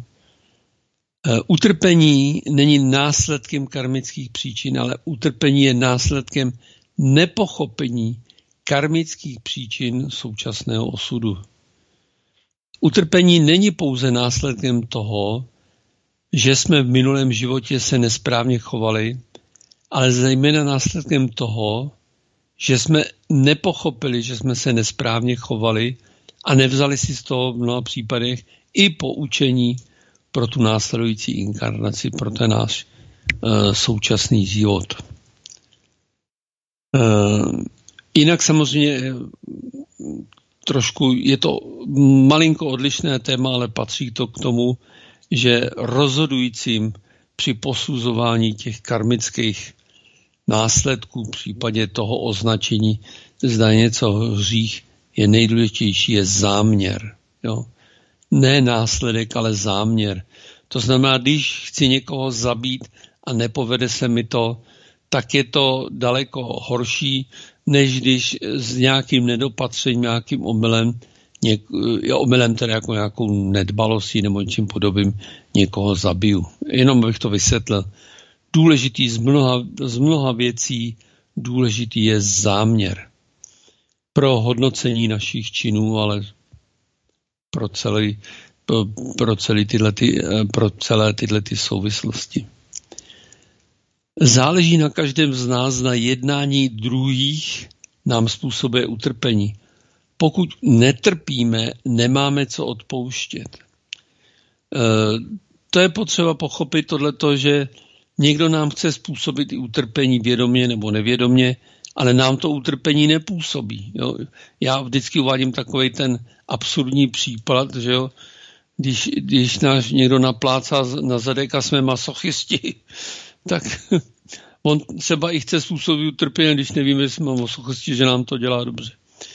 Utrpení není následkem karmických příčin, ale utrpení je následkem nepochopení karmických příčin současného osudu. Utrpení není pouze následkem toho, že jsme v minulém životě se nesprávně chovali, ale zejména následkem toho, že jsme nepochopili, že jsme se nesprávně chovali a nevzali si z toho v mnoha případech i poučení pro tu následující inkarnaci, pro ten náš současný život. Jinak samozřejmě trošku, je to malinko odlišné téma, ale patří to k tomu, že rozhodujícím při posuzování těch karmických následků, v případě toho označení, zda něco hřích, je nejdůležitější, je záměr. Jo? Ne následek, ale záměr. To znamená, když chci někoho zabít a nepovede se mi to, tak je to daleko horší, než když s nějakým nedopatřením, nějakým omylem teda jako nějakou nedbalostí nebo něčím podobným někoho zabiju. Jenom bych to vysvětlil. Důležitý z mnoha věcí, důležitý je záměr pro hodnocení našich činů, ale pro celé tyhle souvislosti. Záleží na každém z nás, na jednání druhých nám způsobuje utrpení. Pokud netrpíme, nemáme co odpouštět. To je potřeba pochopit tohleto, že někdo nám chce způsobit i utrpení vědomě nebo nevědomě, ale nám to utrpení nepůsobí. Jo. Já vždycky uvádím takovej ten absurdní případ, že jo, když nás někdo naplácá na zadek a jsme masochisti, tak on třeba i chce způsobit utrpení, když nevíme, že jsme masochisti, že nám to dělá dobře.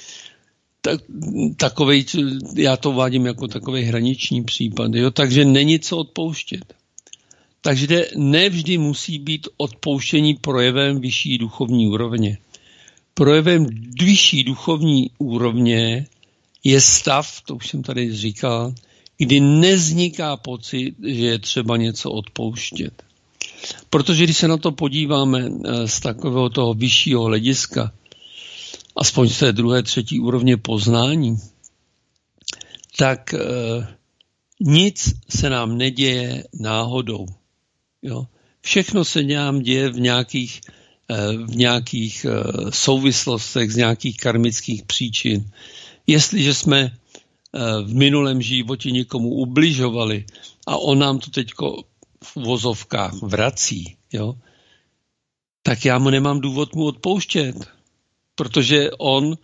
Já to uvádím jako takový hraniční případ. Jo? Takže není co odpouštět. Takže nevždy musí být odpouštění projevem vyšší duchovní úrovně. Projevem vyšší duchovní úrovně je stav, to už jsem tady říkal, kdy nevzniká pocit, že je třeba něco odpouštět. Protože když se na to podíváme z takového toho vyššího hlediska, aspoň z té druhé, třetí úrovně poznání, tak nic se nám neděje náhodou. Jo? Všechno se nám děje v nějakých souvislostech, z nějakých karmických příčin. Jestliže jsme v minulém životě někomu ubližovali a on nám to teďko v uvozovkách vrací, jo, tak já mu nemám důvod mu odpouštět, protože on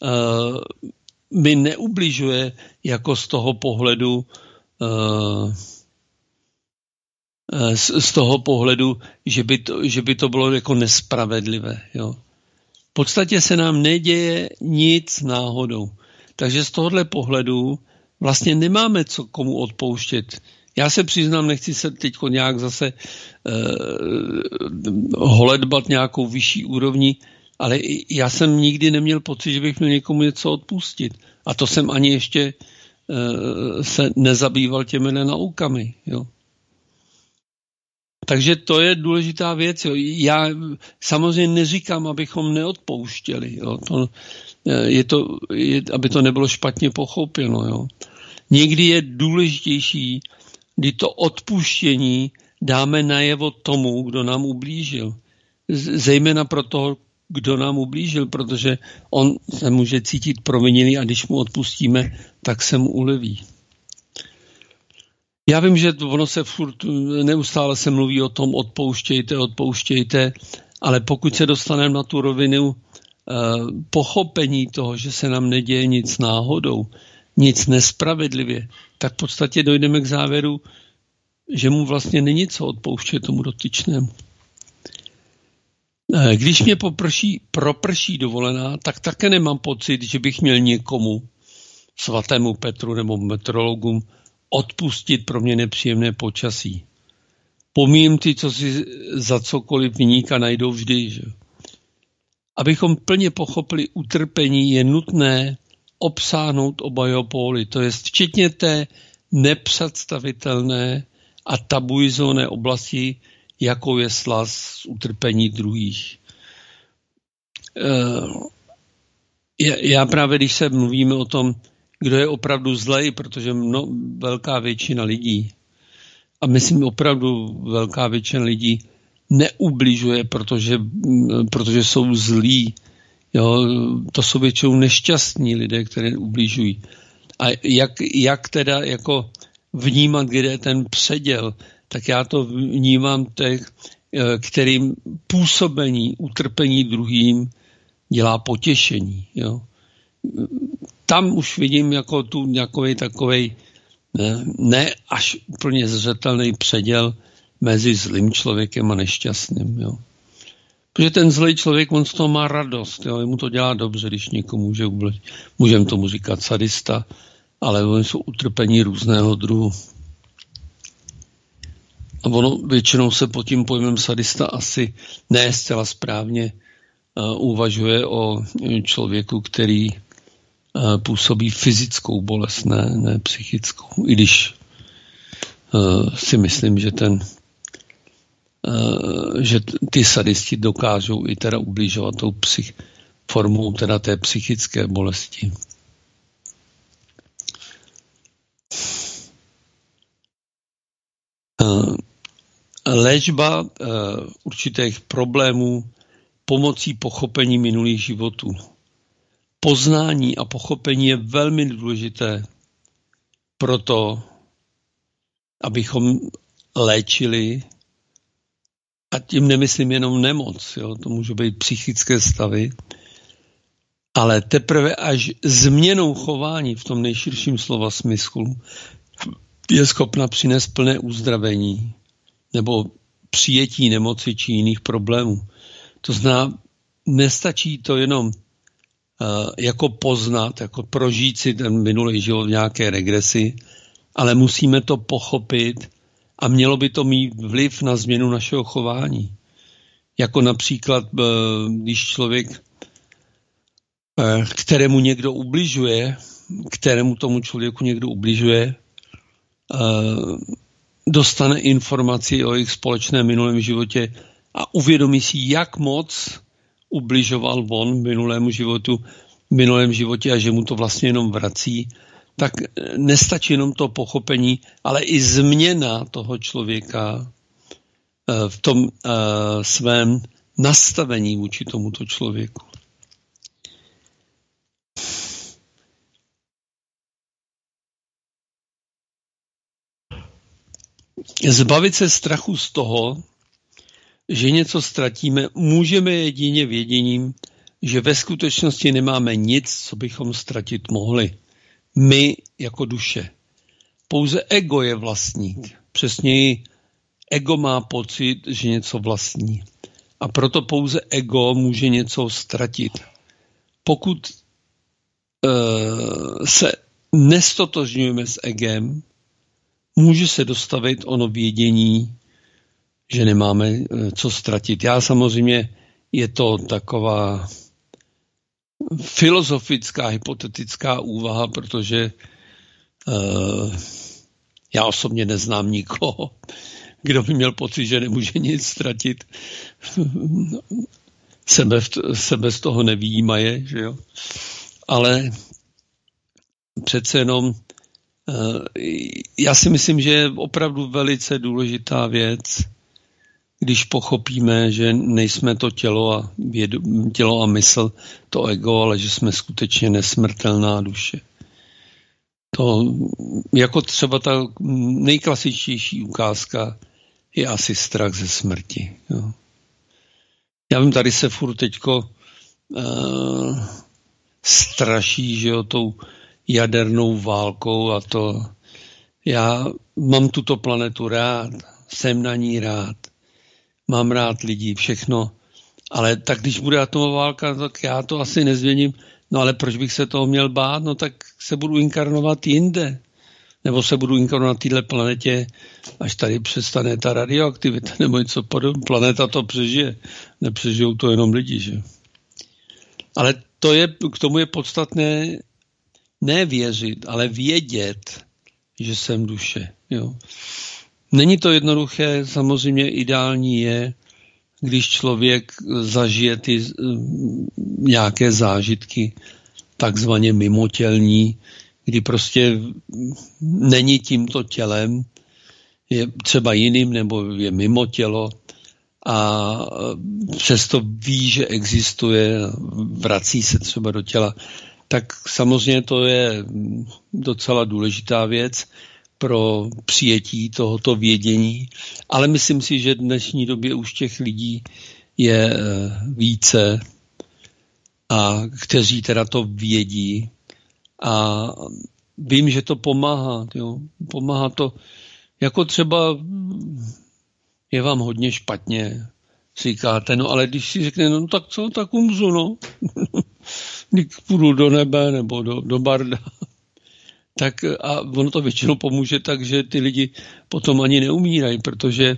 mi neubližuje jako z toho pohledu, že by to bylo jako nespravedlivé. Jo. V podstatě se nám neděje nic náhodou. Takže z tohohle pohledu vlastně nemáme co komu odpouštět. Já se přiznám, nechci se teď nějak zase holedbat nějakou vyšší úrovni, ale já jsem nikdy neměl pocit, že bych měl někomu něco odpustit. A to jsem ani ještě se nezabýval těmi naukami. Jo. Takže to je důležitá věc. Jo. Já samozřejmě neříkám, abychom neodpouštěli. Jo. Aby to nebylo špatně pochopeno. Jo. Někdy je důležitější, kdy to odpuštění dáme najevo tomu, kdo nám ublížil. Zejména pro toho, kdo nám ublížil, protože on se může cítit proviněný a když mu odpustíme, tak se mu uleví. Já vím, že ono se neustále se mluví o tom odpouštějte, ale pokud se dostaneme na tu rovinu pochopení toho, že se nám neděje nic náhodou, nic nespravedlivě, tak v podstatě dojdeme k závěru, že mu vlastně není co odpouštět tomu dotyčnému. Když mě proprší dovolená, tak také nemám pocit, že bych měl někomu, svatému Petru nebo meteorologům, odpustit pro mě nepříjemné počasí. Pomíjím ty, co si za cokoliv vyníka najdou vždy. Že? Abychom plně pochopili utrpení, je nutné obsáhnout oba jeho póly, to je včetně té nepředstavitelné a tabuizované oblasti, jakou je slaz z utrpení druhých. Já právě, když se mluvíme o tom, kdo je opravdu zlej, protože velká většina lidí, a myslím opravdu velká většina lidí, neubližuje, protože jsou zlí. Jo, to jsou většinou nešťastní lidé, kteří ubližují. A jak teda jako vnímat, kde je ten předěl, tak já to vnímám těch, kterým působení, utrpení druhým dělá potěšení. Jo. tam už vidím jako tu nějaký takovej ne až úplně zřetelný předěl mezi zlým člověkem a nešťastným. Jo. Protože ten zlý člověk, on z toho má radost, jo, mu to dělá dobře, když někomu může ublížit. Můžeme tomu říkat sadista, ale oni jsou utrpení různého druhu. A ono většinou se pod tím pojmem sadista asi ne zcela správně uvažuje o člověku, který působí fyzickou bolest, ne psychickou. I když si myslím, že ty sadisti dokážou i teda ubližovat tou formou teda té psychické bolesti. Léčba určitých problémů pomocí pochopení minulých životů. Poznání a pochopení je velmi důležité proto, abychom léčili, a tím nemyslím jenom nemoc, jo, to můžou být psychické stavy, ale teprve až změnou chování v tom nejširším slova smyslu je schopna přinést plné uzdravení nebo přijetí nemoci či jiných problémů. To znamená, nestačí to jenom jako poznat, jako prožít si ten minulý život v nějaké regresi, ale musíme to pochopit a mělo by to mít vliv na změnu našeho chování. Jako například, když člověk, kterému někdo ubližuje, kterému tomu člověku někdo ubližuje, dostane informaci o jejich společném minulém životě a uvědomí si, jak moc ubližoval on v minulém životě a že mu to vlastně jenom vrací, tak nestačí jenom to pochopení, ale i změna toho člověka v tom svém nastavení vůči tomuto člověku. Zbavit se strachu z toho, že něco ztratíme, můžeme jedině věděním, že ve skutečnosti nemáme nic, co bychom ztratit mohli. My jako duše. Pouze ego je vlastník. Přesněji, ego má pocit, že něco vlastní. A proto pouze ego může něco ztratit. Pokud se nestotožňujeme s egem, může se dostavit ono vědění, že nemáme co ztratit. Já samozřejmě, je to taková filozofická, hypotetická úvaha, protože já osobně neznám nikoho, kdo by měl pocit, že nemůže nic ztratit. Sebe z toho nevyjímaje, že jo? Ale přece jenom já si myslím, že je opravdu velice důležitá věc, když pochopíme, že nejsme to tělo a mysl, to ego, ale že jsme skutečně nesmrtelná duše. To jako třeba ta nejklasičtější ukázka je asi strach ze smrti. Jo. Já vím, tady se furt teďko straší, že jo, tou jadernou válkou a to. Já mám tuto planetu rád, jsem na ní rád, mám rád lidi, všechno, ale tak když bude atomová válka, tak já to asi nezměním, no ale proč bych se toho měl bát, no tak se budu inkarnovat jinde, nebo se budu inkarnovat na téhle planetě, až tady přestane ta radioaktivita, nebo něco podobného, planeta to přežije, nepřežijou to jenom lidi, že? Ale k tomu je podstatné ne věřit, ale vědět, že jsem duše. Jo. Není to jednoduché, samozřejmě ideální je, když člověk zažije ty nějaké zážitky, takzvaně mimotělní, kdy prostě není tímto tělem, je třeba jiným nebo je mimo tělo a přesto ví, že existuje, vrací se třeba do těla. Tak samozřejmě to je docela důležitá věc pro přijetí tohoto vědění, ale myslím si, že v dnešní době už těch lidí je více, a kteří teda to vědí A vím, že to pomáhá. Jo. Pomáhá to, jako třeba je vám hodně špatně, říkáte, no ale když si řekne, no tak co, tak umřu, no. Když půjdu do nebe nebo do barda. Tak a ono to většinou pomůže tak, že ty lidi potom ani neumírají, protože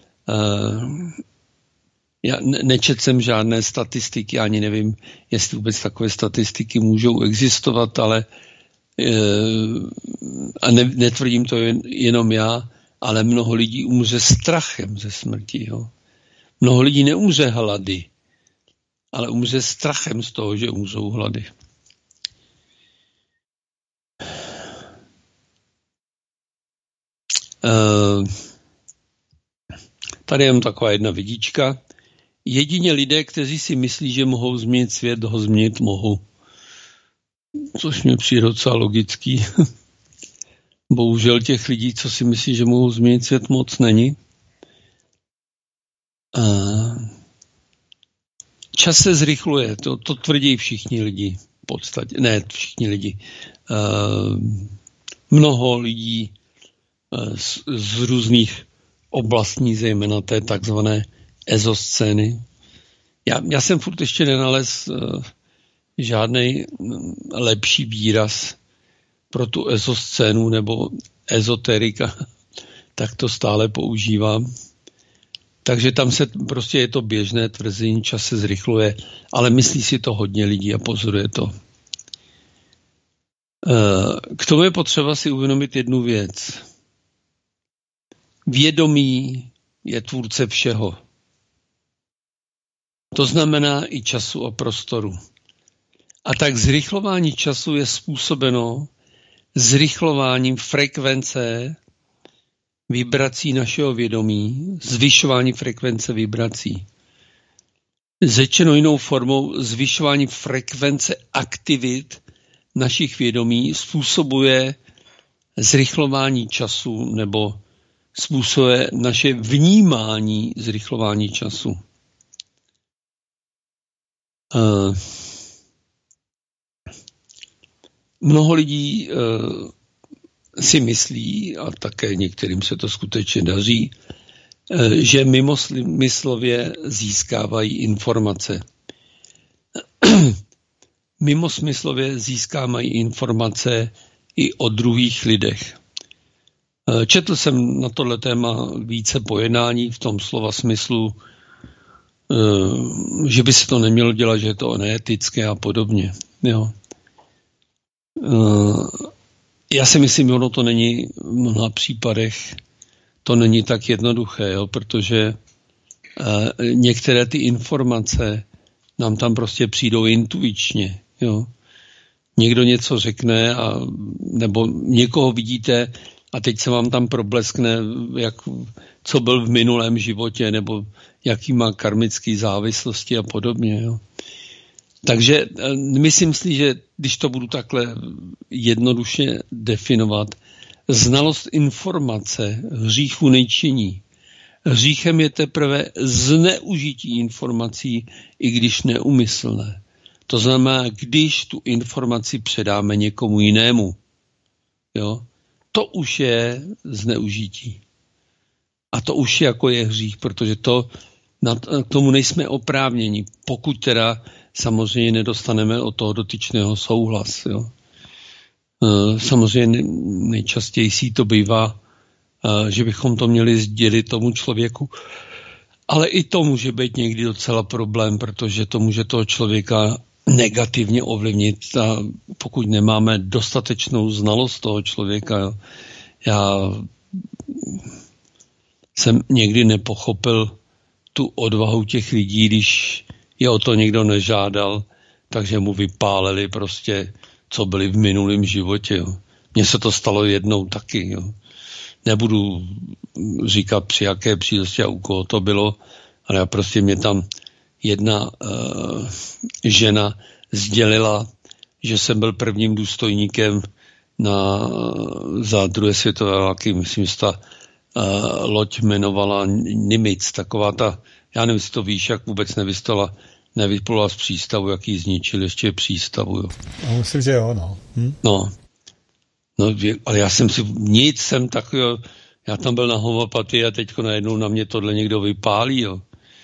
já nečetl jsem žádné statistiky, ani nevím, jestli vůbec takové statistiky můžou existovat, ale a netvrdím to jenom já, ale mnoho lidí umře strachem ze smrti. Jo. Mnoho lidí neumře hlady, ale umře strachem z toho, že umřou hlady. Tady je taková jedna vidíčka. Jedině lidé, kteří si myslí, že mohou změnit svět, ho změnit mohou. Což mě přijde docela logický. Bohužel těch lidí, co si myslí, že mohou změnit svět, moc není. Čas se zrychluje, to tvrdí všichni lidi. V podstatě, ne všichni lidi. Mnoho lidí z různých oblastí, zejména té takzvané ezoscény. Já jsem furt ještě nenalez žádný lepší výraz pro tu ezoscénu nebo ezoterika, tak to stále používám. Takže tam se prostě je to běžné tvrzení, čas se zrychluje, ale myslí si to hodně lidí a pozoruje to. K tomu je potřeba si uvědomit jednu věc. Vědomí je tvůrce všeho. To znamená i času a prostoru. A tak zrychlování času je způsobeno zrychlováním frekvence vibrací našeho vědomí, zvyšování frekvence vibrací. Řečeno jinou formou, zvyšování frekvence aktivit našich vědomí způsobuje zrychlování času nebo způsobuje naše vnímání zrychlování času. Mnoho lidí si myslí, a také některým se to skutečně daří, že mimosmyslově získávají informace. Mimosmyslově získávají informace i o druhých lidech. Četl jsem na tohle téma více pojednání v tom slova smyslu, že by se to nemělo dělat, že je to neetické a podobně. Jo. Já si myslím, ono to není v mnoha případech, to není tak jednoduché, jo, protože některé ty informace nám tam prostě přijdou intuičně. Jo. Někdo něco řekne, nebo někoho vidíte a teď se vám tam probleskne, co byl v minulém životě, nebo jaký má karmický závislosti a podobně. Jo. Takže myslím si, že když to budu takhle jednoduše definovat, znalost informace hříchu nečiní. Hříchem je teprve zneužití informací, i když neumyslné. To znamená, když tu informaci předáme někomu jinému. Jo? To už je zneužití. A to už jako je hřích, protože k tomu nejsme oprávněni, pokud teda samozřejmě nedostaneme od toho dotyčného souhlas. Jo. Samozřejmě nejčastěji si to bývá, že bychom to měli sdělit tomu člověku, ale i to může být někdy docela problém, protože to může toho člověka negativně ovlivnit, a pokud nemáme dostatečnou znalost toho člověka. Jo. Já jsem někdy nepochopil tu odvahu těch lidí, když je o to někdo nežádal, takže mu vypálili prostě, co byli v minulém životě. Jo. Mně se to stalo jednou taky. Jo. Nebudu říkat při jaké příležitosti a u koho to bylo, ale já prostě mě tam jedna žena sdělila, že jsem byl prvním důstojníkem za druhé světové války, myslím, že ta loď jmenovala Nimitz, taková ta, já nevím, jestli to víš, jak vůbec nevystala nevyplula z přístavu, jak ji zničil ještě přístavu. Jo. No, myslím, že jo, no. No, ale já jsem si nic jsem takového, já tam byl na homeopatii a teďko najednou na mě tohle někdo vypálí, jo.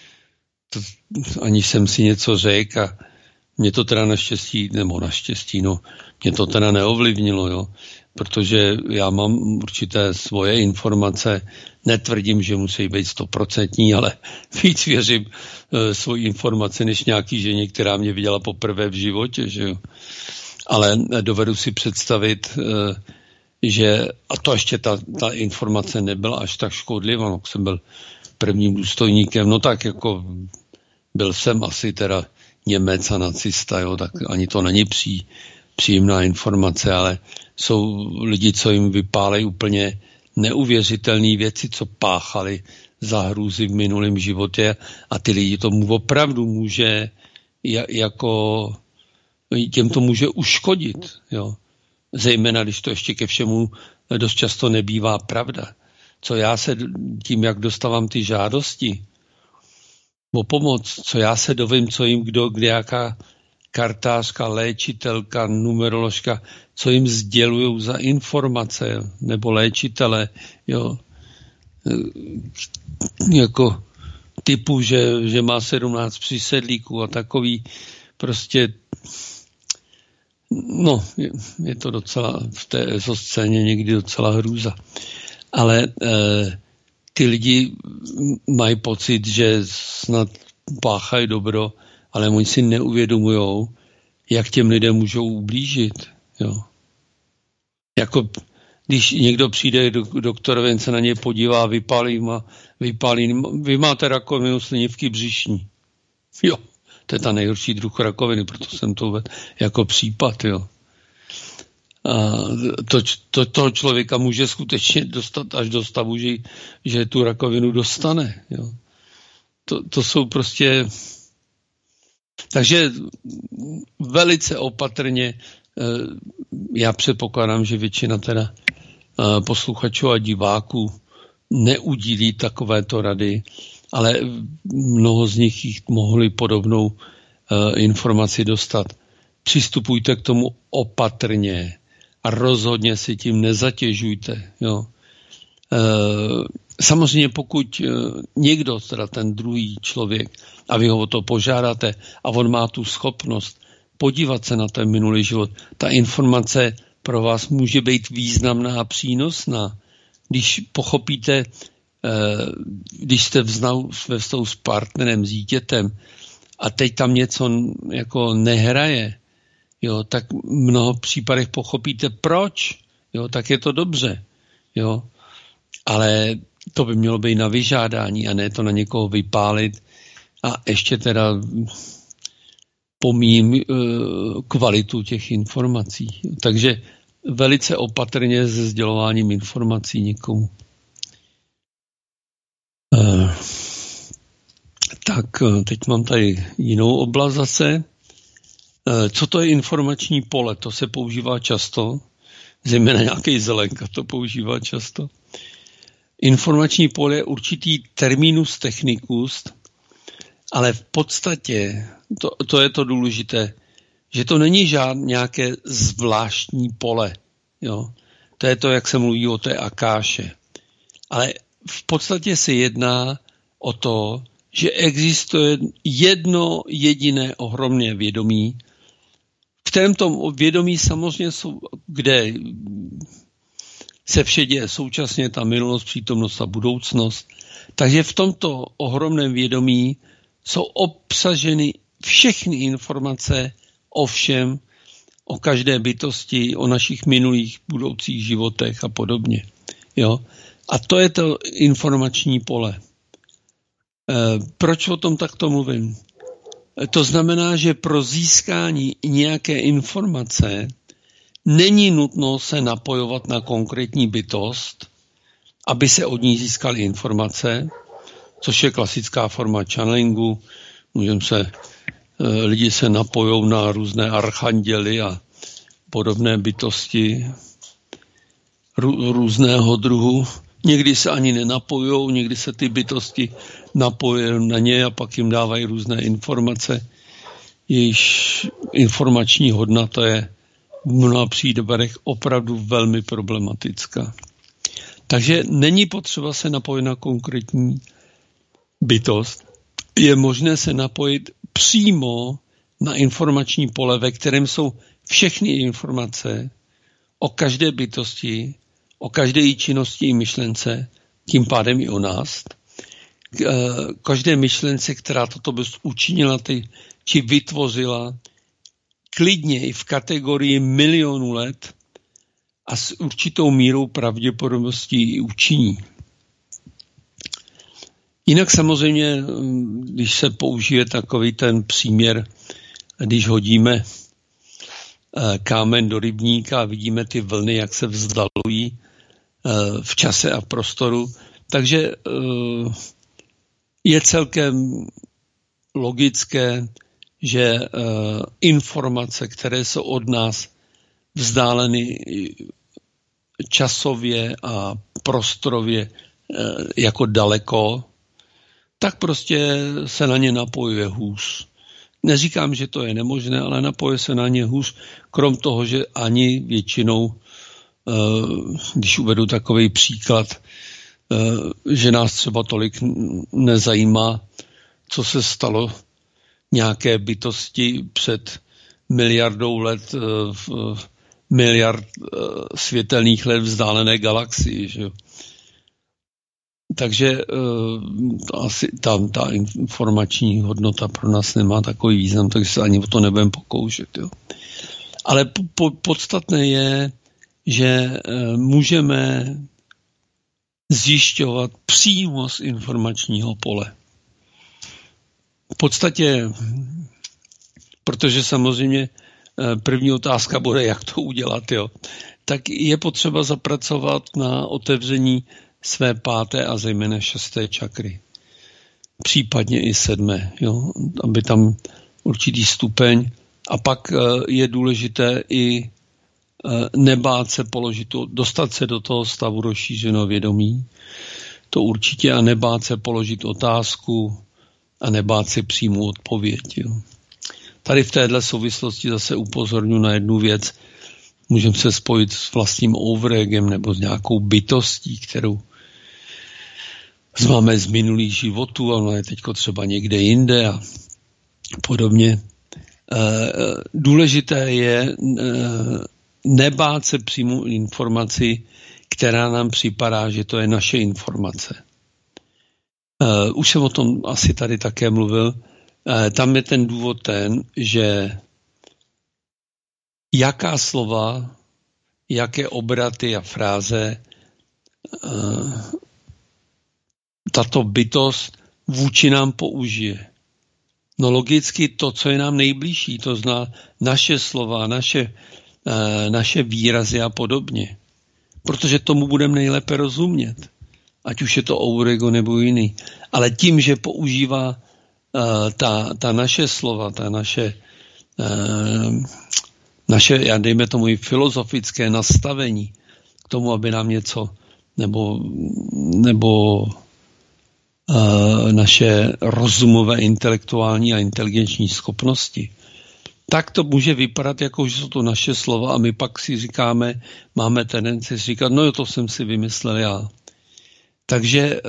Ani jsem si něco řekl a mě to teda naštěstí, mě to teda neovlivnilo, jo. Protože já mám určité svoje informace, netvrdím, že musí být 100%, ale víc věřím svoji informace, než nějaký ženě, která mě viděla poprvé v životě, že jo. Ale dovedu si představit, že, a to ještě ta informace nebyla až tak škodlivá, no, jsem byl prvním důstojníkem, no tak jako byl jsem asi teda Němec a nacista, jo, tak ani to není příjemná informace, ale jsou lidi, co jim vypálejí úplně neuvěřitelné věci, co páchali za hrůzy v minulém životě a ty lidi tomu opravdu může těm to může uškodit, jo. Zejména, když to ještě ke všemu dost často nebývá pravda. Co já se tím, jak dostávám ty žádosti o pomoc, co já se dovím, co jim kde jaká kartářka, léčitelka, numeroložka, co jim sdělujou za informace, jo, nebo léčitele, jo, jako typu, že má 17 přísedlíků a takový prostě, no, je to docela v té scéně někdy docela hrůza. Ale ty lidi mají pocit, že snad páchají dobro, ale oni si neuvědomujou, jak těm lidem můžou ublížit. Jo. Jako když někdo přijde k doktorovi, se na něj podívá, vypálí, vy máte rakovinu slinivky břišní. Jo, to je ta nejhorší druh rakoviny, proto jsem to uvedl jako případ. Jo. A toho člověka může skutečně dostat až do stavu, že tu rakovinu dostane. Jo. To jsou prostě... Takže velice opatrně, já předpokládám, že většina teda posluchačů a diváků neudílí takovéto rady, ale mnoho z nich jich mohli podobnou informaci dostat. Přistupujte k tomu opatrně a rozhodně si tím nezatěžujte. Jo. Samozřejmě pokud někdo, teda ten druhý člověk, a vy ho o to požádáte a on má tu schopnost podívat se na ten minulý život, ta informace pro vás může být významná a přínosná. Když pochopíte, když jste ve vztahu s partnerem, s dítětem a teď tam něco jako nehraje, jo, tak v mnoho případech pochopíte proč, jo, tak je to dobře, jo, ale to by mělo být na vyžádání a ne to na někoho vypálit a ještě teda pomím kvalitu těch informací. Takže velice opatrně se sdělováním informací někomu. Tak teď mám tady jinou oblast zase. Co to je informační pole? To se používá často, zejména nějaký Zelenka to používá často. Informační pole je určitý terminus technicus, ale v podstatě, to je to důležité, že to není nějaké zvláštní pole. Jo? To je to, jak se mluví o té akáše. Ale v podstatě se jedná o to, že existuje jedno jediné ohromné vědomí, v kterém tom vědomí samozřejmě jsou, kde se vše děje současně, ta minulost, přítomnost a budoucnost. Takže v tomto ohromném vědomí jsou obsaženy všechny informace o všem, o každé bytosti, o našich minulých, budoucích životech a podobně. Jo? A to je to informační pole. Proč o tom takto mluvím? To znamená, že pro získání nějaké informace není nutno se napojovat na konkrétní bytost, aby se od ní získaly informace, což je klasická forma channelingu. Lidi se napojou na různé archanděly a podobné bytosti různého druhu. Někdy se ani nenapojou, někdy se ty bytosti napojí na ně a pak jim dávají různé informace. jejíž informační hodnota je v mnoha případech opravdu velmi problematická. Takže není potřeba se napojit na konkrétní bytost. Je možné se napojit přímo na informační pole, ve kterém jsou všechny informace o každé bytosti, o každé její činnosti i myšlence, tím pádem i o nás. Každé myšlence, která toto bytost učinila či vytvořila, klidně i v kategorii milionů let a s určitou mírou pravděpodobností i učiní. Jinak samozřejmě, když se použije takový ten příměr, když hodíme kámen do rybníka a vidíme ty vlny, jak se vzdalují v čase a v prostoru, takže je celkem logické, že informace, které jsou od nás vzdáleny časově a prostorově jako daleko, tak prostě se na ně napojuje hůř. Neříkám, že to je nemožné, ale napojuje se na ně hůř, krom toho, že ani většinou, když uvedu takový příklad, že nás třeba tolik nezajímá, co se stalo nějaké bytosti před miliardou let miliard světelných let vzdálené galaxii. Že? Takže asi ta informační hodnota pro nás nemá takový význam, takže se ani o to nebudeme pokoušet. Jo? Ale podstatné je, že můžeme zjišťovat přímo z informačního pole. V podstatě, protože samozřejmě první otázka bude, jak to udělat, jo, tak je potřeba zapracovat na otevření své 5. a zejména 6. čakry. Případně i 7. Jo, aby tam určitý stupeň. A pak je důležité i nebát se dostat se do toho stavu rozšířeného vědomí. To určitě a nebát se položit otázku a nebát se přímou odpověď. Jo. Tady v téhle souvislosti zase upozorňuji na jednu věc. Můžeme se spojit s vlastním overegem nebo s nějakou bytostí, kterou známe z minulých životů a ona je teď třeba někde jinde a podobně. Důležité je nebát se přímou informaci, která nám připadá, že to je naše informace. Už jsem o tom asi tady také mluvil. Tam je ten důvod ten, že jaká slova, jaké obraty a fráze tato bytost vůči nám použije. No logicky to, co je nám nejbližší, to zná naše slova, naše výrazy a podobně. Protože tomu budeme nejlépe rozumět. Ať už je to Aurego nebo jiný. Ale tím, že používá ta naše slova, ta naše, já dejme tomu i filozofické nastavení k tomu, aby nám něco, nebo naše rozumové, intelektuální a inteligenční schopnosti, tak to může vypadat, jako že jsou to naše slova a my pak si říkáme, máme tendenci říkat, no jo, to jsem si vymyslel já. Takže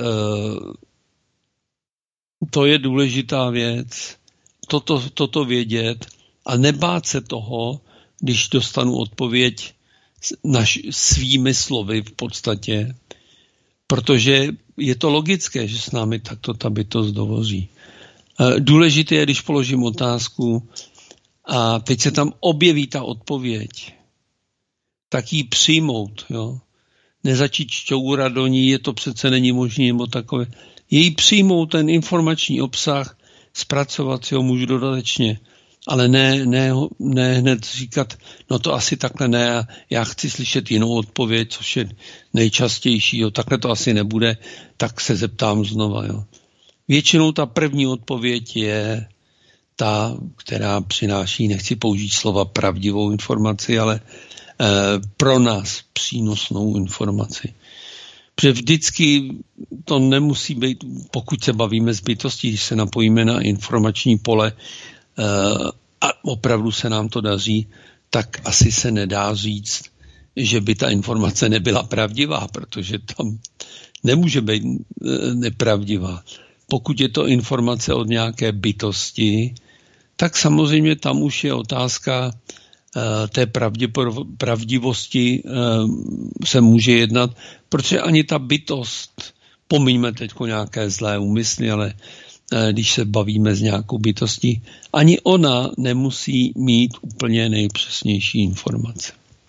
to je důležitá věc, toto vědět a nebát se toho, když dostanu odpověď svými slovy v podstatě, protože je to logické, že s námi takto ta bytost dovoří. Důležité je, když položím otázku a teď se tam objeví ta odpověď, tak ji přijmout, jo. Nezačít čourat do ní, je to přece není možné, nebo takové. Jej přijmout ten informační obsah, zpracovat si ho můžu dodatečně, ale ne hned říkat, no to asi takhle ne, já chci slyšet jinou odpověď, což je nejčastější, jo, takhle to asi nebude, tak se zeptám znova. Jo. Většinou ta první odpověď je ta, která přináší, nechci použít slova pravdivou informaci, ale pro nás přínosnou informaci. Protože vždycky to nemusí být, pokud se bavíme s bytostí, když se napojíme na informační pole a opravdu se nám to daří, tak asi se nedá říct, že by ta informace nebyla pravdivá, protože tam nemůže být nepravdivá. Pokud je to informace od nějaké bytosti, tak samozřejmě tam už je otázka té pravdivosti se může jednat, protože ani ta bytost, pomiňme teď nějaké zlé úmysly, ale když se bavíme s nějakou bytostí, ani ona nemusí mít úplně nejpřesnější informace.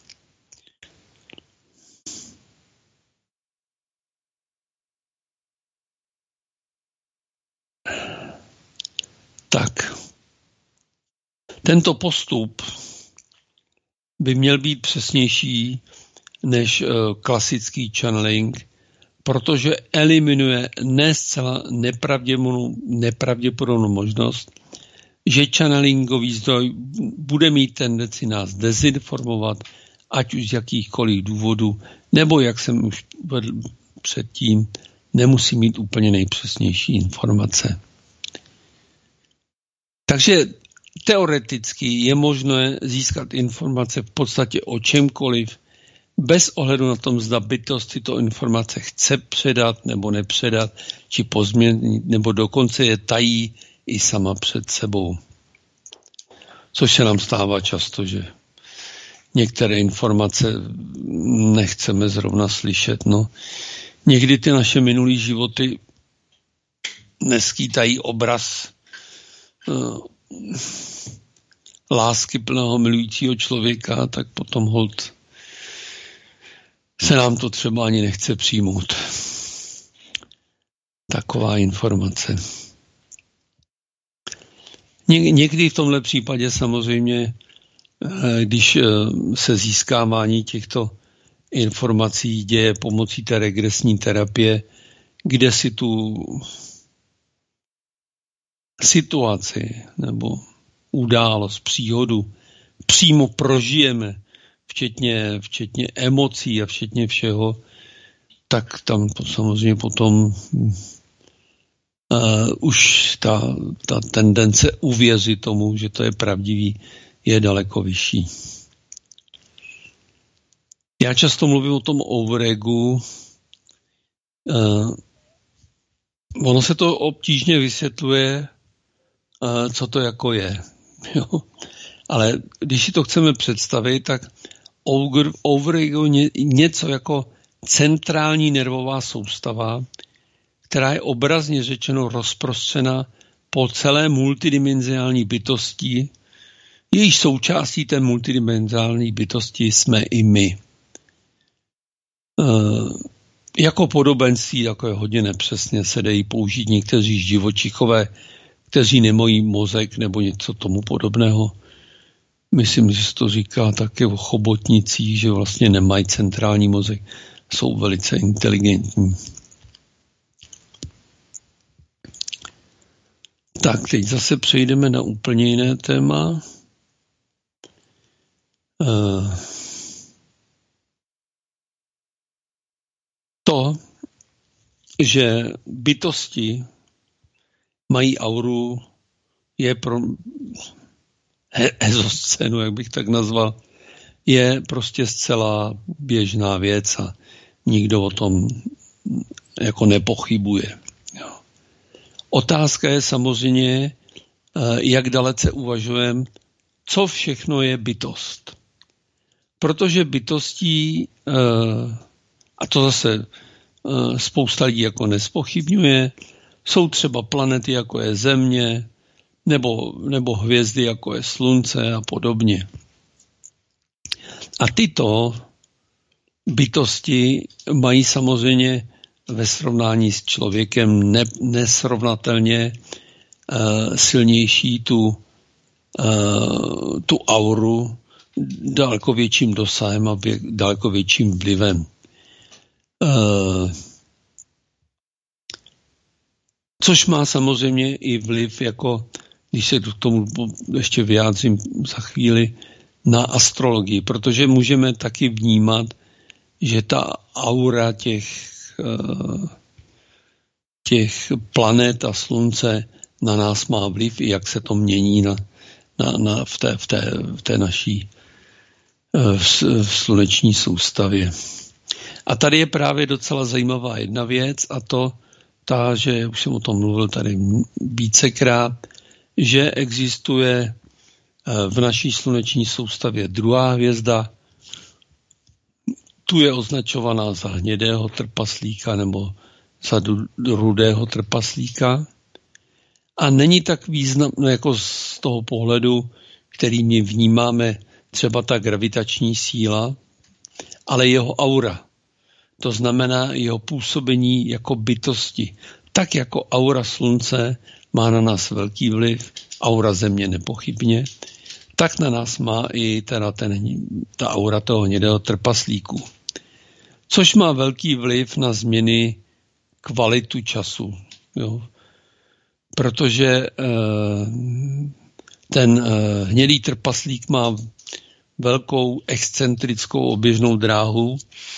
Tak, tento postup by měl být přesnější než klasický channeling, protože eliminuje ne zcela nepravděpodobnou možnost, že channelingový zdroj bude mít tendenci nás dezinformovat, ať už z jakýchkoliv důvodů, nebo, jak jsem už vedl předtím, nemusí mít úplně nejpřesnější informace. Takže teoreticky je možné získat informace v podstatě o čemkoliv, bez ohledu na tom, zda bytost tyto informace chce předat nebo nepředat, či pozměnit, nebo dokonce je tají i sama před sebou. Což se nám stává často, že některé informace nechceme zrovna slyšet. No. Někdy ty naše minulé životy neskýtají obraz lásky plného milujícího člověka, tak potom holt se nám to třeba ani nechce přijmout. Taková informace. Někdy v tomhle případě samozřejmě, když se získávání těchto informací děje pomocí té regresní terapie, kde si tu situaci nebo událost, příhodu přímo prožijeme, včetně emocí a včetně všeho, tak tam samozřejmě potom už ta tendence uvěřit tomu, že to je pravdivý, je daleko vyšší. Já často mluvím o tom overegu. Ono se to obtížně vysvětluje, co to jako je. Jo? Ale když si to chceme představit, tak overego je něco jako centrální nervová soustava, která je obrazně řečeno rozprostřena po celé multidimenzionální bytosti. Jejíž součástí té multidimenzionální bytosti jsme i my. Jako podobenství, jako je hodně nepřesně, se dají použít někteří živočichové, kteří nemají mozek nebo něco tomu podobného. Myslím, že se to říká také o chobotnicích, že vlastně nemají centrální mozek, jsou velice inteligentní. Tak, teď zase přejdeme na úplně jiné téma. To, že bytosti mají auru, je pro ezoscénu, jak bych tak nazval, je prostě zcela běžná věc a nikdo o tom jako nepochybuje. Jo. Otázka je samozřejmě, jak dalece uvažujeme, co všechno je bytost. Protože bytostí, a to zase spousta lidí jako nespochybňuje, jsou třeba planety, jako je Země, nebo hvězdy, jako je Slunce a podobně. A tyto bytosti mají samozřejmě ve srovnání s člověkem nesrovnatelně silnější tu auru, daleko větším dosahem a daleko větším vlivem. Což má samozřejmě i vliv, jako když se k tomu ještě vyjádřím za chvíli, na astrologii, protože můžeme taky vnímat, že ta aura těch planet a Slunce na nás má vliv, i jak se to mění v té naší v sluneční soustavě. A tady je právě docela zajímavá jedna věc, a to ta, že už jsem o tom mluvil tady vícekrát, že existuje v naší sluneční soustavě druhá hvězda, tu je označovaná za hnědého trpaslíka nebo za rudého trpaslíka a není tak významné jako z toho pohledu, který my vnímáme třeba ta gravitační síla, ale jeho aura. To znamená jeho působení jako bytosti. Tak jako aura slunce má na nás velký vliv, aura země nepochybně, tak na nás má i ta aura toho hnědého trpaslíku. Což má velký vliv na změny kvalitu času. Jo? Protože ten hnědý trpaslík má velkou excentrickou oběžnou dráhu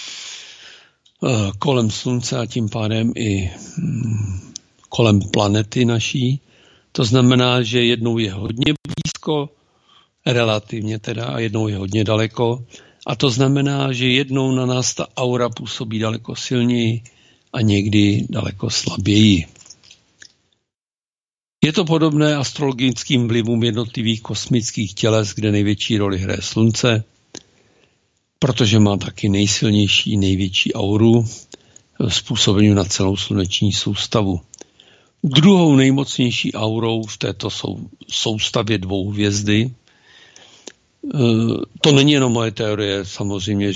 kolem slunce a tím pádem i kolem planety naší. To znamená, že jednou je hodně blízko, relativně teda, a jednou je hodně daleko. A to znamená, že jednou na nás ta aura působí daleko silněji a někdy daleko slaběji. Je to podobné astrologickým vlivům jednotlivých kosmických těles, kde největší roli hraje slunce, protože má taky nejsilnější, největší auru způsobenou na celou sluneční soustavu. Druhou nejmocnější aurou v této soustavě dvou hvězdy, to není jenom moje teorie, samozřejmě,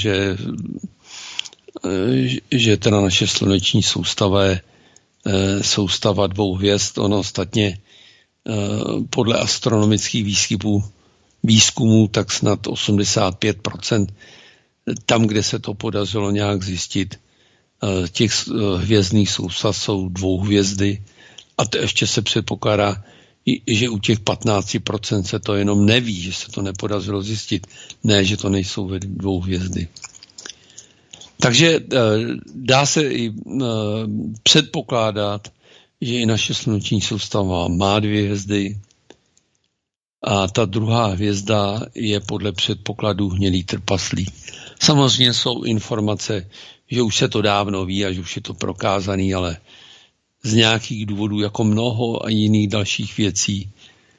že teda naše sluneční soustava je soustava dvou hvězd, ono ostatně podle astronomických výzkumů tak snad 85%, tam, kde se to podařilo nějak zjistit, těch hvězdných soustav jsou dvou hvězdy a to ještě se předpokládá, že u těch 15% se to jenom neví, že se to nepodařilo zjistit, ne, že to nejsou dvou hvězdy. Takže dá se i předpokládat, že i naše sluneční soustava má dvě hvězdy a ta druhá hvězda je podle předpokladů hnědý trpaslík. Samozřejmě jsou informace, že už se to dávno ví a že už je to prokázaný, ale z nějakých důvodů, jako mnoho a jiných dalších věcí,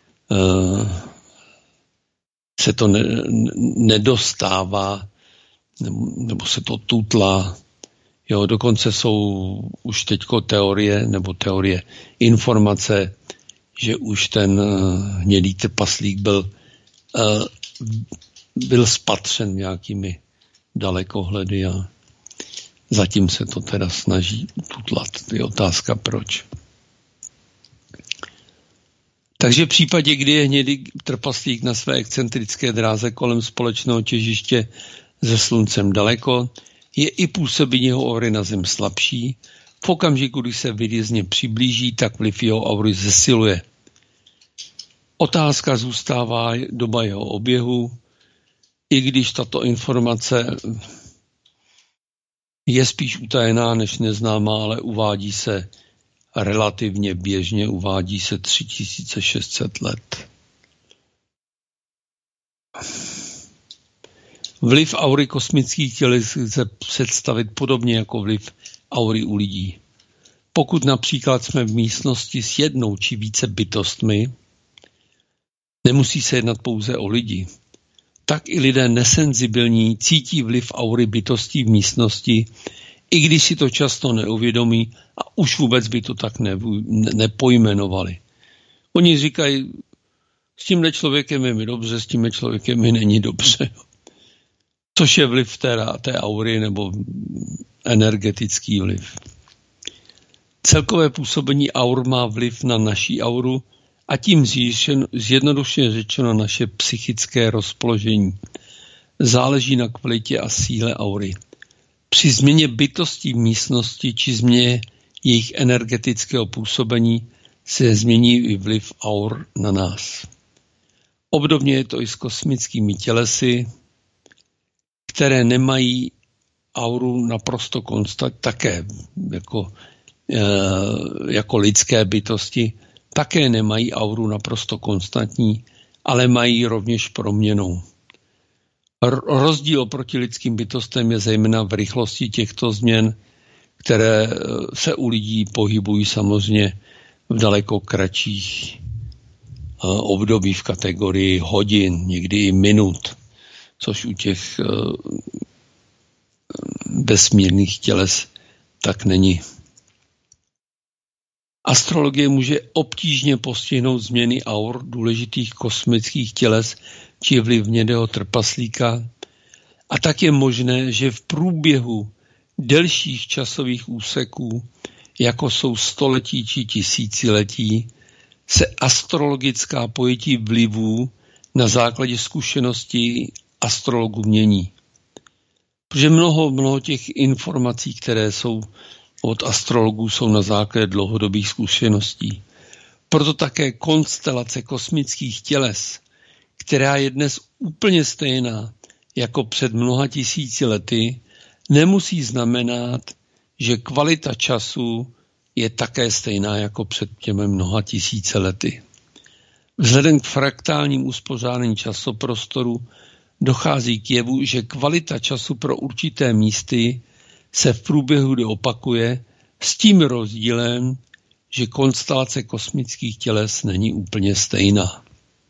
se to nedostává nebo se to tutlá. Jo, dokonce jsou už teďko teorie informace, že už ten hnědý trpaslík byl spatřen nějakými dalekohledy a zatím se to teda snaží tutlat. Je otázka proč. Takže v případě, kdy je hnědý trpaslík na své excentrické dráze kolem společného těžiště se sluncem daleko, je i působení jeho aury na Zem slabší. V okamžiku, kdy se výrazně přiblíží, tak vliv jeho aury zesiluje. Otázka zůstává doba jeho oběhu, i když tato informace je spíš utajená než neznámá, ale uvádí se relativně běžně, uvádí se 3600 let. Vliv aury kosmických těl lze představit podobně jako vliv aury u lidí. Pokud například jsme v místnosti s jednou či více bytostmi, nemusí se jednat pouze o lidi, tak i lidé nesenzibilní cítí vliv aury bytostí v místnosti, i když si to často neuvědomí a už vůbec by to tak nepojmenovali. Oni říkají, s tímhle člověkem je mi dobře, s tímhle člověkem mi není dobře. Což je vliv té aury nebo energetický vliv. Celkové působení aur má vliv na naší auru a tím zjednodušeně řečeno naše psychické rozpoložení. Záleží na kvalitě a síle aury. Při změně bytostí v místnosti či změně jejich energetického působení se změní i vliv aur na nás. Obdobně je to i s kosmickými tělesy, které nemají auru naprosto konstantní, také jako lidské bytosti, také nemají auru naprosto konstantní ale mají rovněž proměnou. Rozdíl oproti lidským bytostem je zejména v rychlosti těchto změn, které se u lidí pohybují samozřejmě v daleko kratších období v kategorii hodin, někdy i minut, což u těch vesmírných těles tak není. Astrologie může obtížně postihnout změny aur důležitých kosmických těles či vliv hnědého trpaslíka, a tak je možné, že v průběhu delších časových úseků, jako jsou století či tisíciletí, se astrologická pojetí vlivů na základě zkušeností astrologů mění. Protože mnoho těch informací, které jsou od astrologů, jsou na základě dlouhodobých zkušeností. Proto také konstelace kosmických těles, která je dnes úplně stejná jako před mnoha tisíci lety, nemusí znamenat, že kvalita času je také stejná jako před těmi mnoha tisíce lety. Vzhledem k fraktálním uspořádání časoprostoru dochází k jevu, že kvalita času pro určité místy se v průběhu opakuje s tím rozdílem, že konstelace kosmických těles není úplně stejná.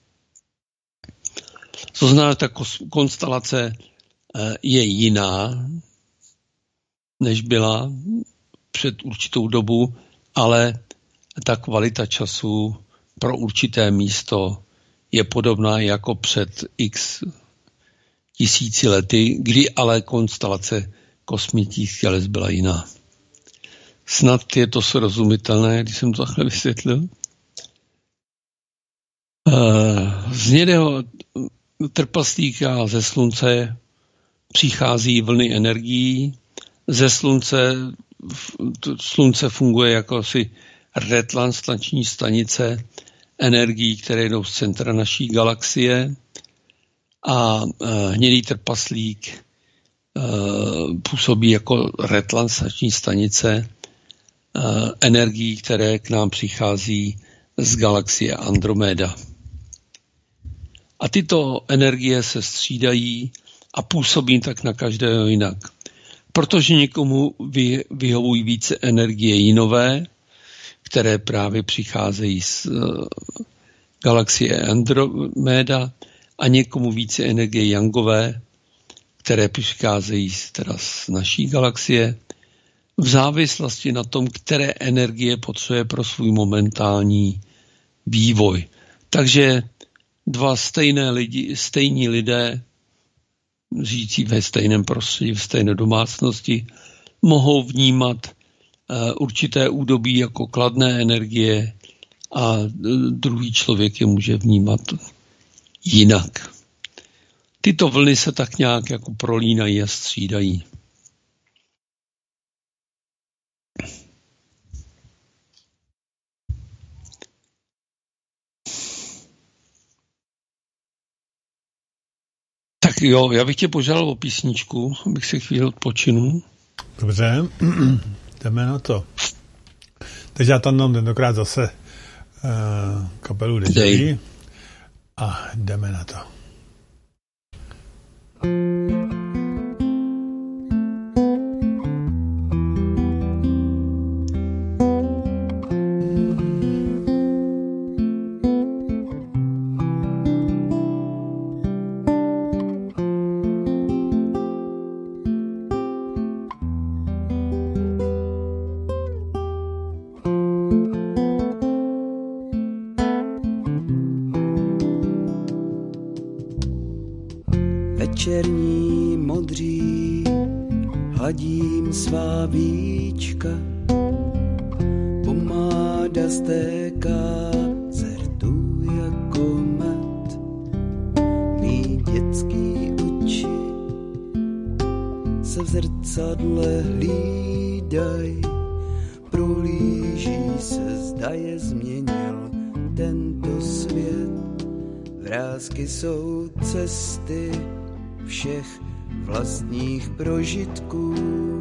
To znamená, že ta konstelace je jiná, než byla před určitou dobu, ale ta kvalita času pro určité místo je podobná jako před x tisíci lety, kdy ale konstelace kosmických těles byla jiná. Snad je to srozumitelné, když jsem to takhle vysvětlil. Z hnědého trpaslíka ze slunce přichází vlny energií. Ze slunce funguje jako asi retranslační stanice energií, které jdou z centra naší galaxie, a hnědý trpaslík působí jako retranslační stanice energií, které k nám přichází z galaxie Andromeda. A tyto energie se střídají a působí tak na každého jinak. Protože někomu vyhovují více energie jinové, které právě přicházejí z galaxie Andromeda, a někomu více energie jangové, které přicházejí teda z naší galaxie, v závislosti na tom, které energie potřebuje pro svůj momentální vývoj. Takže dva stejní lidé, žijící ve stejném prostředí, v stejné domácnosti, mohou vnímat určité údobí jako kladné energie a druhý člověk je může vnímat jinak. Tyto vlny se tak nějak jako prolínají a střídají. Tak jo, já bych tě požádal o písničku, abych se chvíli odpočinul. Dobře, jdeme na to. Takže já tam mám tentokrát zase kapelu Deja a jdeme na to. Večerní modří hladím svá víčka, pomáda stéká z rtů jako med. Mý dětský oči se v zrcadle hlídaj, prohlíží se, zda je změnil tento svět. Vrásky jsou cesty všech vlastních prožitků,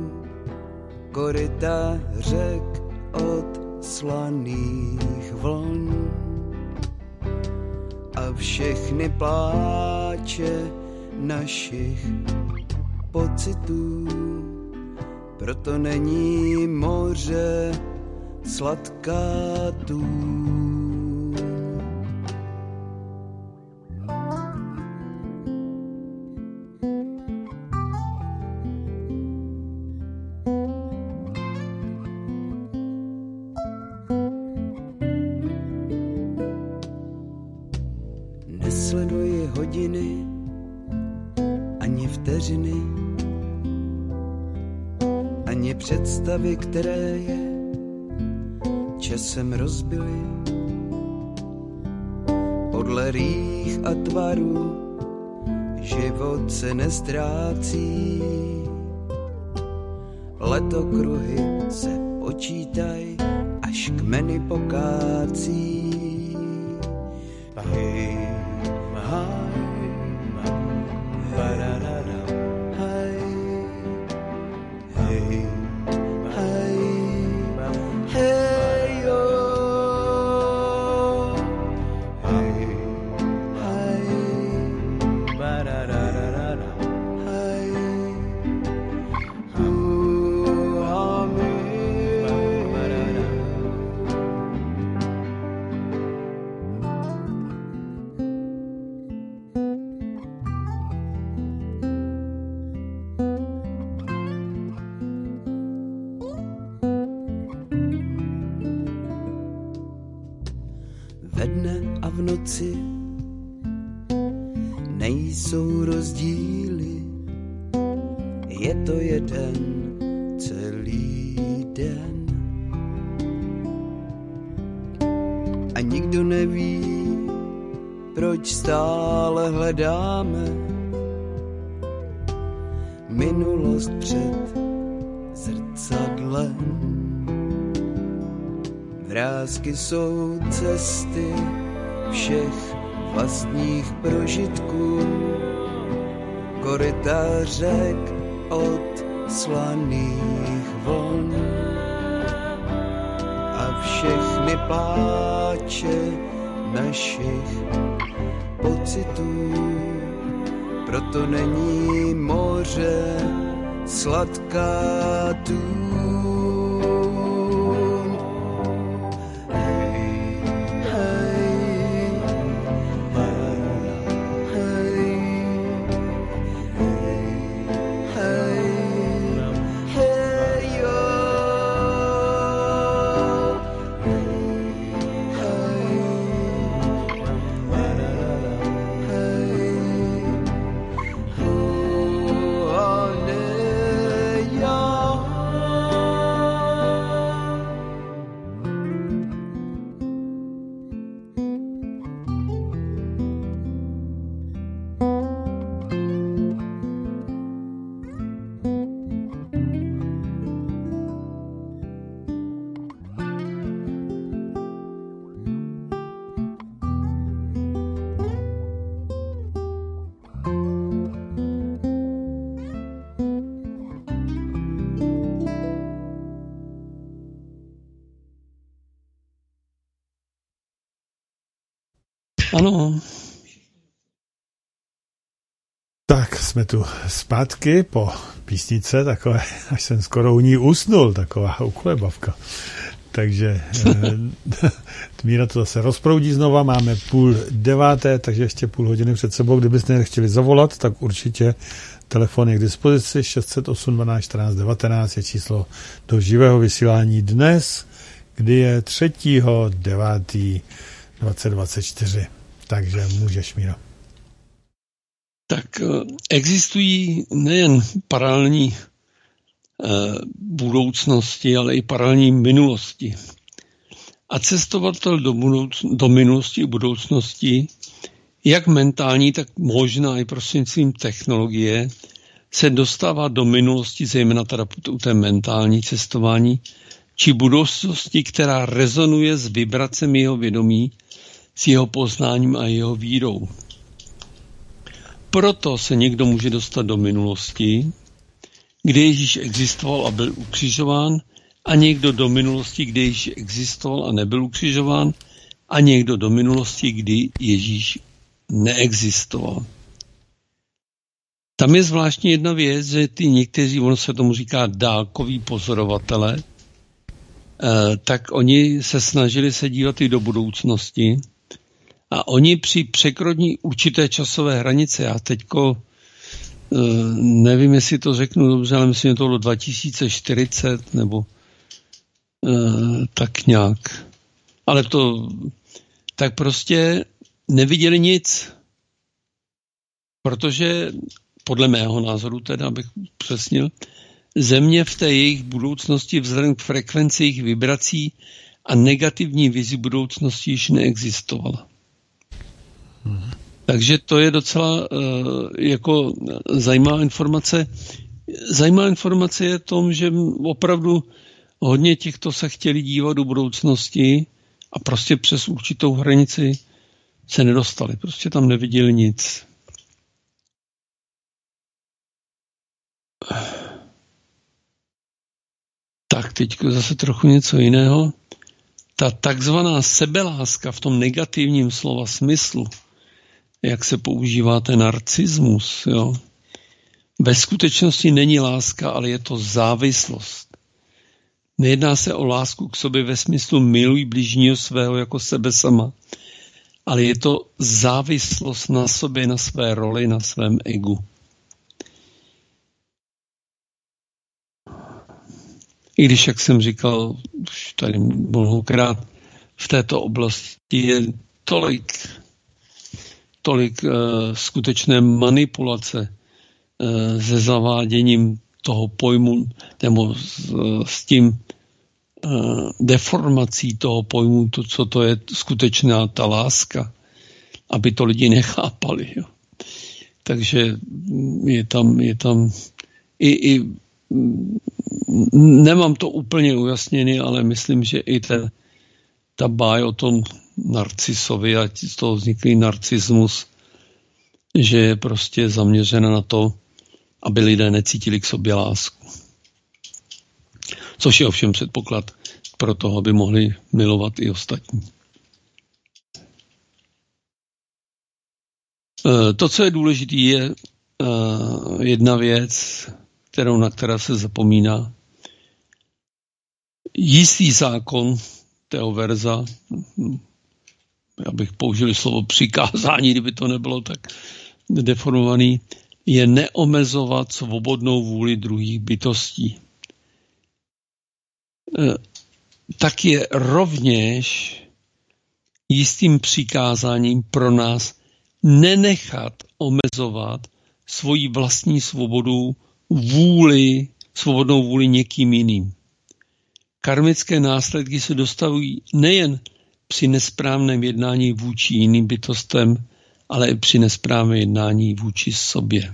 koryta řek od slaných vln a a všechny pláče našich pocitů. Proto není moře sladká tůň. Nesleduji hodiny ani vteřiny, ani představy, které je časem rozbily. Podle rých a tvarů život se nestrácí. Letokruhy se počítaj, až kmeny pokácí. Hej, haj, bararara, hej, hej, hej, hej, jo, hej, hej, bararara, hej, hami, bararara. Ve dne a v noci nejsou rozdíly, je to jeden celý den. A nikdo neví, proč stále hledáme minulost před zrcadlem. Vrásky jsou cesty všech vlastních prožitků, koryta řek od slaných vln a všechny pláče našich pocitů. Proto není moře sladká tůň. Ano. Tak jsme tu zpátky po písnice, takové, až jsem skoro u ní usnul, taková ukolebavka. Takže Míra to zase rozproudí znova, máme 8:30, takže ještě půl hodiny před sebou. Kdybyste chtěli zavolat, tak určitě telefon je k dispozici, 608 12 14 19 je číslo do živého vysílání dnes, kdy je 3.9. 2024. Takže můžeš, Míro. Tak existují nejen paralelní budoucnosti, ale i paralelní minulosti. A cestovatel do minulosti i budoucnosti, jak mentální, tak možná i prostřednictvím technologie, se dostává do minulosti, zejména teda u té mentální cestování, či budoucnosti, která rezonuje s vibracemi jeho vědomí, s jeho poznáním a jeho vírou. Proto se někdo může dostat do minulosti, kde Ježíš existoval a byl ukřižován, a někdo do minulosti, kde Ježíš existoval a nebyl ukřižován, a někdo do minulosti, kdy Ježíš neexistoval. Tam je zvláštní jedna věc, že ty někteří, ono se tomu říká dálkoví pozorovatele, tak oni se snažili se dívat i do budoucnosti a oni při překročení určité časové hranice, já teďko nevím, jestli to řeknu dobře, ale myslím, že to bylo 2040 nebo tak nějak. Ale to tak prostě neviděli nic, protože podle mého názoru, teda abych přesnil, Země v té jejich budoucnosti vzhledem k frekvenci jejich vibrací a negativní vizi budoucnosti již neexistovala. Takže to je docela jako zajímavá informace. Zajímavá informace je v tom, že opravdu hodně těchto se chtěli dívat do budoucnosti a prostě přes určitou hranici se nedostali. Prostě tam neviděli nic. Tak teď zase trochu něco jiného. Ta takzvaná sebeláska v tom negativním slova smyslu, jak se používá ten narcismus, jo? Ve skutečnosti není láska, ale je to závislost. Nejedná se o lásku k sobě ve smyslu miluj bližního svého jako sebe sama, ale je to závislost na sobě, na své roli, na svém egu. I když, jak jsem říkal už tady mnohokrát, v této oblasti je tolik skutečné manipulace se zaváděním toho pojmu, nebo s tím deformací toho pojmu, to, co to je skutečná ta láska, aby to lidi nechápali. Jo. Takže je tam i nemám to úplně ujasněný, ale myslím, že i ta báj o tom narcisovi a z toho vzniklý narcismus, že je prostě zaměřena na to, aby lidé necítili k sobě lásku. Což je ovšem předpoklad pro toho, aby mohli milovat i ostatní. To, co je důležité, je jedna věc, na která se zapomíná. Jistý zákon Teoverza, abych použil slovo přikázání, kdyby to nebylo tak deformovaný, je neomezovat svobodnou vůli druhých bytostí. Tak je rovněž jistým přikázáním pro nás nenechat omezovat svoji vlastní svobodnou vůli někým jiným. Karmické následky se dostavují nejen při nesprávném jednání vůči jiným bytostem, ale i při nesprávném jednání vůči sobě.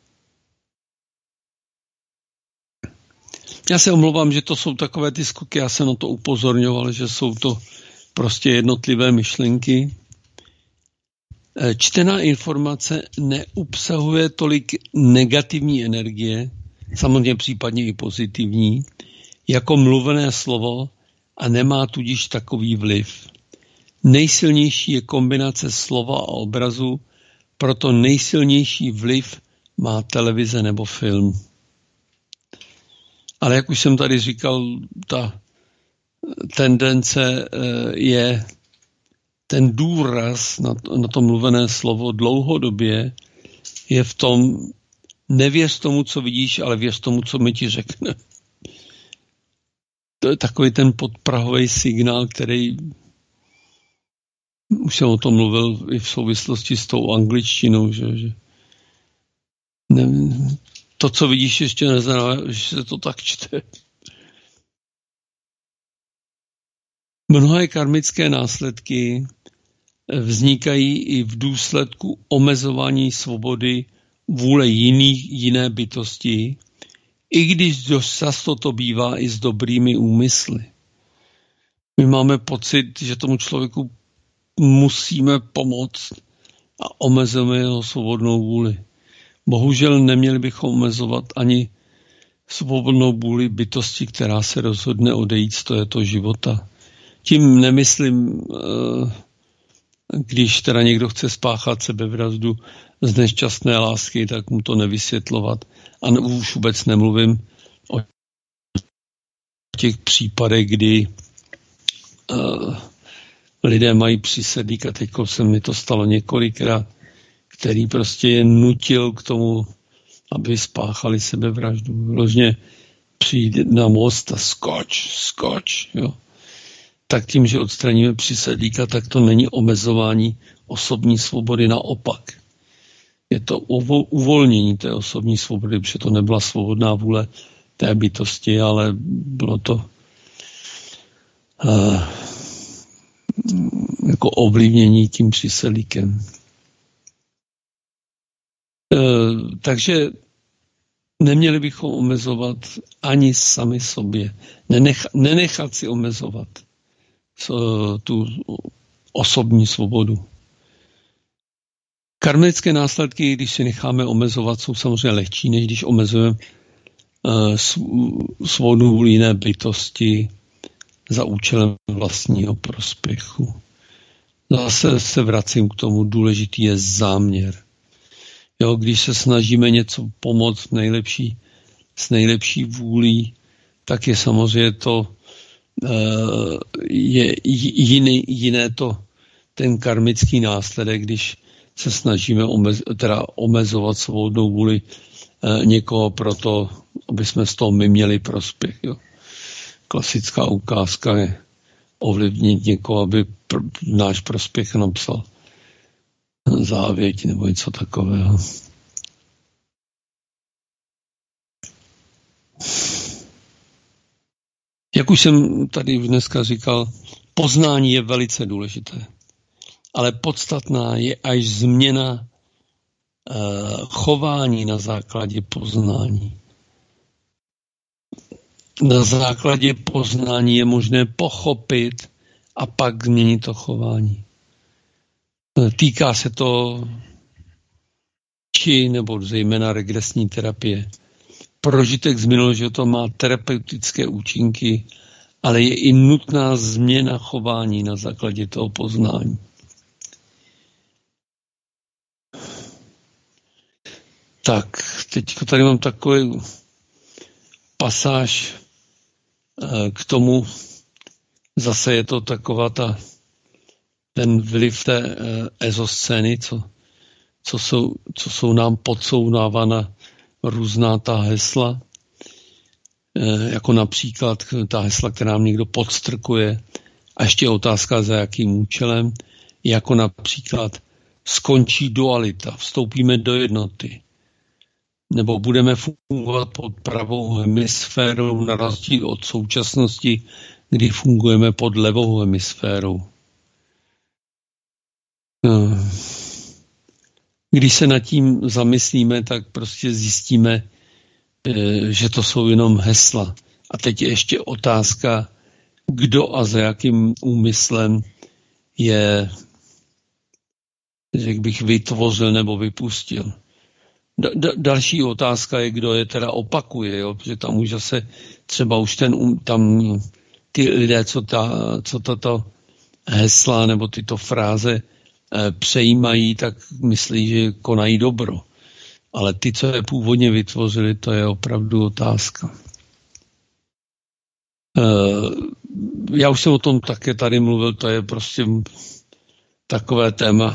Já se omlouvám, že to jsou takové ty skoky, já jsem na to upozorňoval, že jsou to prostě jednotlivé myšlenky. Čtená informace neobsahuje tolik negativní energie, samozřejmě případně i pozitivní, jako mluvené slovo a nemá tudíž takový vliv. Nejsilnější je kombinace slova a obrazu, proto nejsilnější vliv má televize nebo film. Ale jak už jsem tady říkal, ta tendence je ten důraz na to mluvené slovo dlouhodobě je v tom, nevěř tomu, co vidíš, ale věř tomu, co mi ti řekne. To je takový ten podprahový signál, který už jsem o tom mluvil i v souvislosti s tou angličtinou, že to, co vidíš, ještě neznamená, že se to tak čte. Mnohé karmické následky vznikají i v důsledku omezování svobody vůle jiné bytosti, i když dost často to bývá i s dobrými úmysly. My máme pocit, že tomu člověku musíme pomoct a omezujeme jeho svobodnou vůli. Bohužel neměli bychom omezovat ani svobodnou vůli bytosti, která se rozhodne odejít z tohoto života. Tím nemyslím když teda někdo chce spáchat sebevraždu z nešťastné lásky, tak mu to nevysvětlovat. A už vůbec nemluvím o těch případech, kdy lidé mají přísedlík, a teď se mi to stalo několikrát, který prostě je nutil k tomu, aby spáchali sebevraždu. Vložně přijde na most a skoč, jo. Tak tím, že odstraníme přísedlíka, tak to není omezování osobní svobody, naopak. Je to uvolnění té osobní svobody, protože to nebyla svobodná vůle té bytosti, ale bylo to jako ovlivnění tím přísedlíkem. Takže neměli bychom omezovat ani sami sobě. Nenechat si omezovat tu osobní svobodu. Karmické následky, když si necháme omezovat, jsou samozřejmě lehčí, než když omezujeme svobodu vůli jiné bytosti za účelem vlastního prospěchu. Zase se vracím k tomu, důležitý je záměr. Jo, když se snažíme něco pomoct s nejlepší vůlí, tak je samozřejmě to je jiné to ten karmický následek, když se snažíme omezovat svobodnou vůli někoho proto, aby jsme z toho my měli prospěch. Jo. Klasická ukázka je ovlivnit někoho, aby náš prospěch napsal závěť nebo něco takového. Jak už jsem tady dneska říkal, poznání je velice důležité, ale podstatná je až změna chování na základě poznání. Na základě poznání je možné pochopit a pak změnit to chování. Týká se to nebo zejména regresní terapie. Prožitek z minulého života má terapeutické účinky, ale je i nutná změna chování na základě toho poznání. Tak, teď tady mám takový pasáž k tomu, zase je to taková ten vliv té ezoscény, co jsou nám podsouvána různá ta hesla, jako například ta hesla, která nám někdo podstrkuje, a ještě otázka, za jakým účelem, jako například skončí dualita, vstoupíme do jednoty, nebo budeme fungovat pod pravou hemisférou na rozdíl od současnosti, kdy fungujeme pod levou hemisférou. Když se nad tím zamyslíme, tak prostě zjistíme, že to jsou jenom hesla. A teď je ještě otázka, kdo a za jakým úmyslem je, řekl bych, vytvořil nebo vypustil. Další otázka je, kdo je teda opakuje, jo? Protože tam už zase třeba už tam ty lidé, co tato hesla nebo tyto fráze přejímají, tak myslí, že konají dobro. Ale ty, co je původně vytvořili, to je opravdu otázka. Já už jsem o tom také tady mluvil, to je prostě takové téma.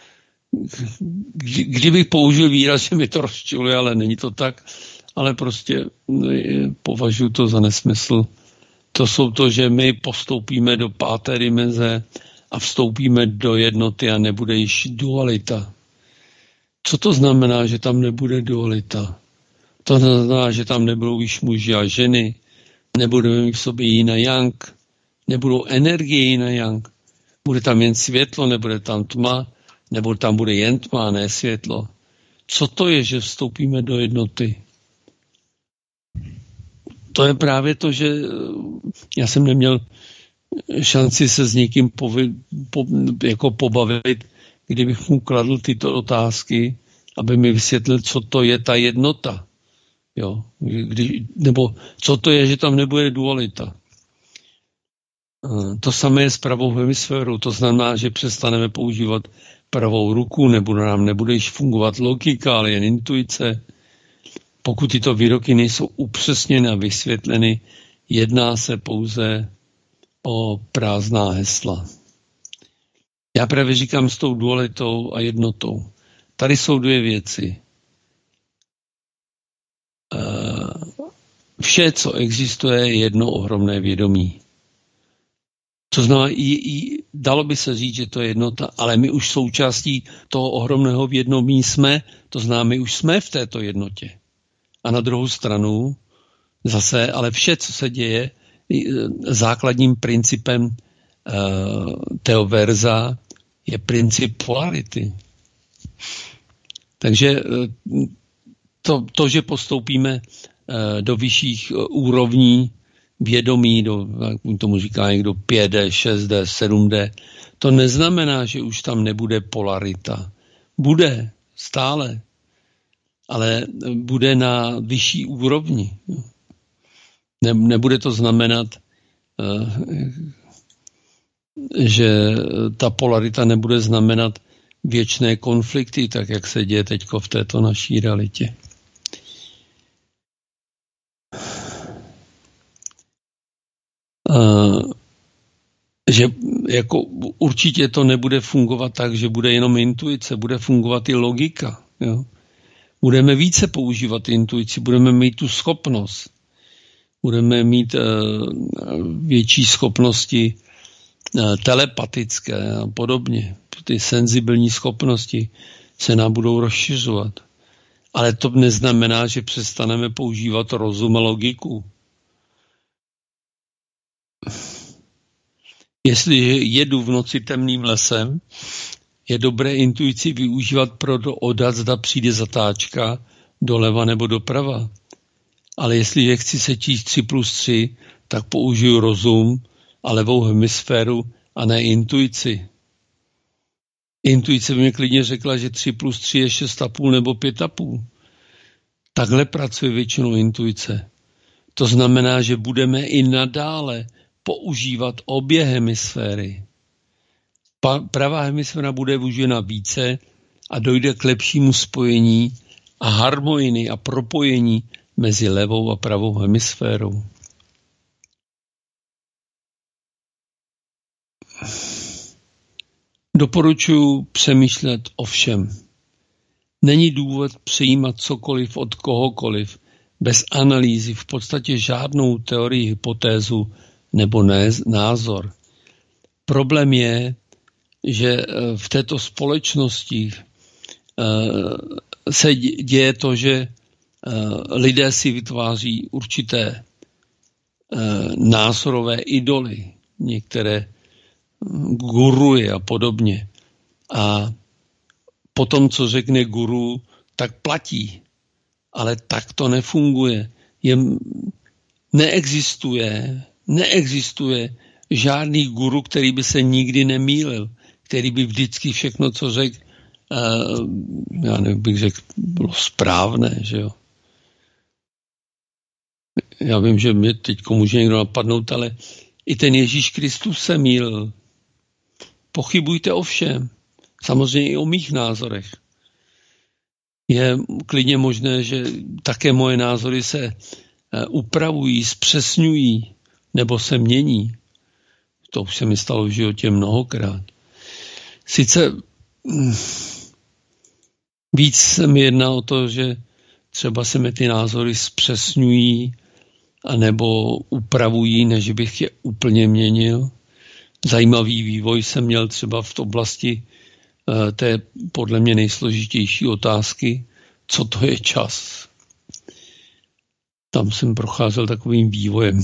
Kdybych použil výraz, že mi to rozčiluje, ale není to tak, ale prostě považuji to za nesmysl. To jsou to, že my postoupíme do 5. dimenze a vstoupíme do jednoty a nebude již dualita. Co to znamená, že tam nebude dualita? To znamená, že tam nebudou již muži a ženy, nebudeme mít v sobě yin a yang, nebudou energie yin a yang, bude tam jen světlo, nebude tam tma, nebo tam bude jen tma, ne světlo. Co to je, že vstoupíme do jednoty? To je právě to, že já jsem neměl šanci se s někým pobavit, kdybych mu kladl tyto otázky, aby mi vysvětlil, co to je ta jednota. Jo? Nebo co to je, že tam nebude dualita. To samé je s pravou hemisférou. To znamená, že přestaneme používat pravou ruku, nebo nám nebude již fungovat logika, ale jen intuice. Pokud tyto výroky nejsou upřesněny a vysvětleny, jedná se pouze o prázdná hesla. Já právě říkám s tou dualitou a jednotou. Tady jsou dvě věci. Vše, co existuje, je jedno ohromné vědomí. To znamená, dalo by se říct, že to je jednota, ale my už součástí toho ohromného vědomí jsme, to znamená, my už jsme v této jednotě. A na druhou stranu zase, ale vše, co se děje, základním principem teoverza je princip polarity. Takže to, že postoupíme do vyšších úrovní vědomí, jak tomu říká někdo 5D, 6D, 7D, to neznamená, že už tam nebude polarita. Bude stále, ale bude na vyšší úrovni. Nebude to znamenat, že ta polarita nebude znamenat věčné konflikty, tak jak se děje teď v této naší realitě. Že jako určitě to nebude fungovat tak, že bude jenom intuice, bude fungovat i logika. Jo? Budeme více používat intuici, budeme mít tu schopnost, budeme mít větší schopnosti telepatické a podobně. Ty senzibilní schopnosti se nám budou rozšiřovat. Ale to neznamená, že přestaneme používat rozum a logiku. Jestli jedu v noci temným lesem, je dobré intuici využívat pro odhad, zda přijde zatáčka doleva nebo doprava. Ale jestliže chci sečíst 3+3, tak použiju rozum a levou hemisféru a ne intuici. Intuice by mi klidně řekla, že 3+3 je 6,5 nebo 5,5. Takhle pracuje většinou intuice. To znamená, že budeme i nadále používat obě hemisféry. Pravá hemisféra bude využena více a dojde k lepšímu spojení a harmonii a propojení mezi levou a pravou hemisférou. Doporučuji přemýšlet o všem. Není důvod přijímat cokoliv od kohokoliv bez analýzy, v podstatě žádnou teorii, hypotézu nebo názor. Problém je, že v této společnosti se děje to, že lidé si vytváří určité názorové idoly, některé guruji a podobně. A potom, co řekne guru, tak platí. Ale tak to nefunguje. Neexistuje žádný guru, který by se nikdy nemýlil, který by vždycky všechno, co řekl, já nevím, bych řekl, bylo správné, že jo. Já vím, že mě teď může někdo napadnout, ale i ten Ježíš Kristus se mýlil. Pochybujte o všem. Samozřejmě i o mých názorech. Je klidně možné, že také moje názory se upravují, zpřesňují nebo se mění. To už se mi stalo v životě mnohokrát. Sice víc se mi jedná o to, že třeba se mi ty názory zpřesňují anebo upravují, než bych je úplně měnil. Zajímavý vývoj jsem měl třeba v oblasti té podle mě nejsložitější otázky, co to je čas. Tam jsem procházel takovým vývojem.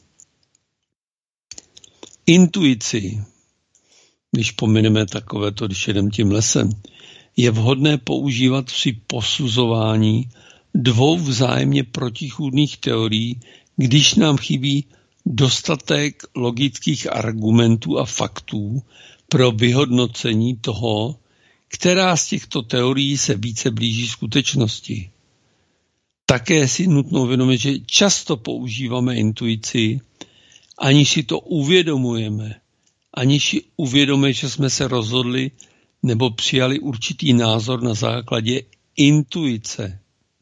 Intuici, když pomineme takovéto, když jedem tím lesem, je vhodné používat při posuzování dvou vzájemně protichůdných teorií, když nám chybí dostatek logických argumentů a faktů pro vyhodnocení toho, která z těchto teorií se více blíží skutečnosti. Také si nutno uvědomit, že často používáme intuici, aniž si to uvědomujeme, aniž si uvědomujeme, že jsme se rozhodli nebo přijali určitý názor na základě intuice.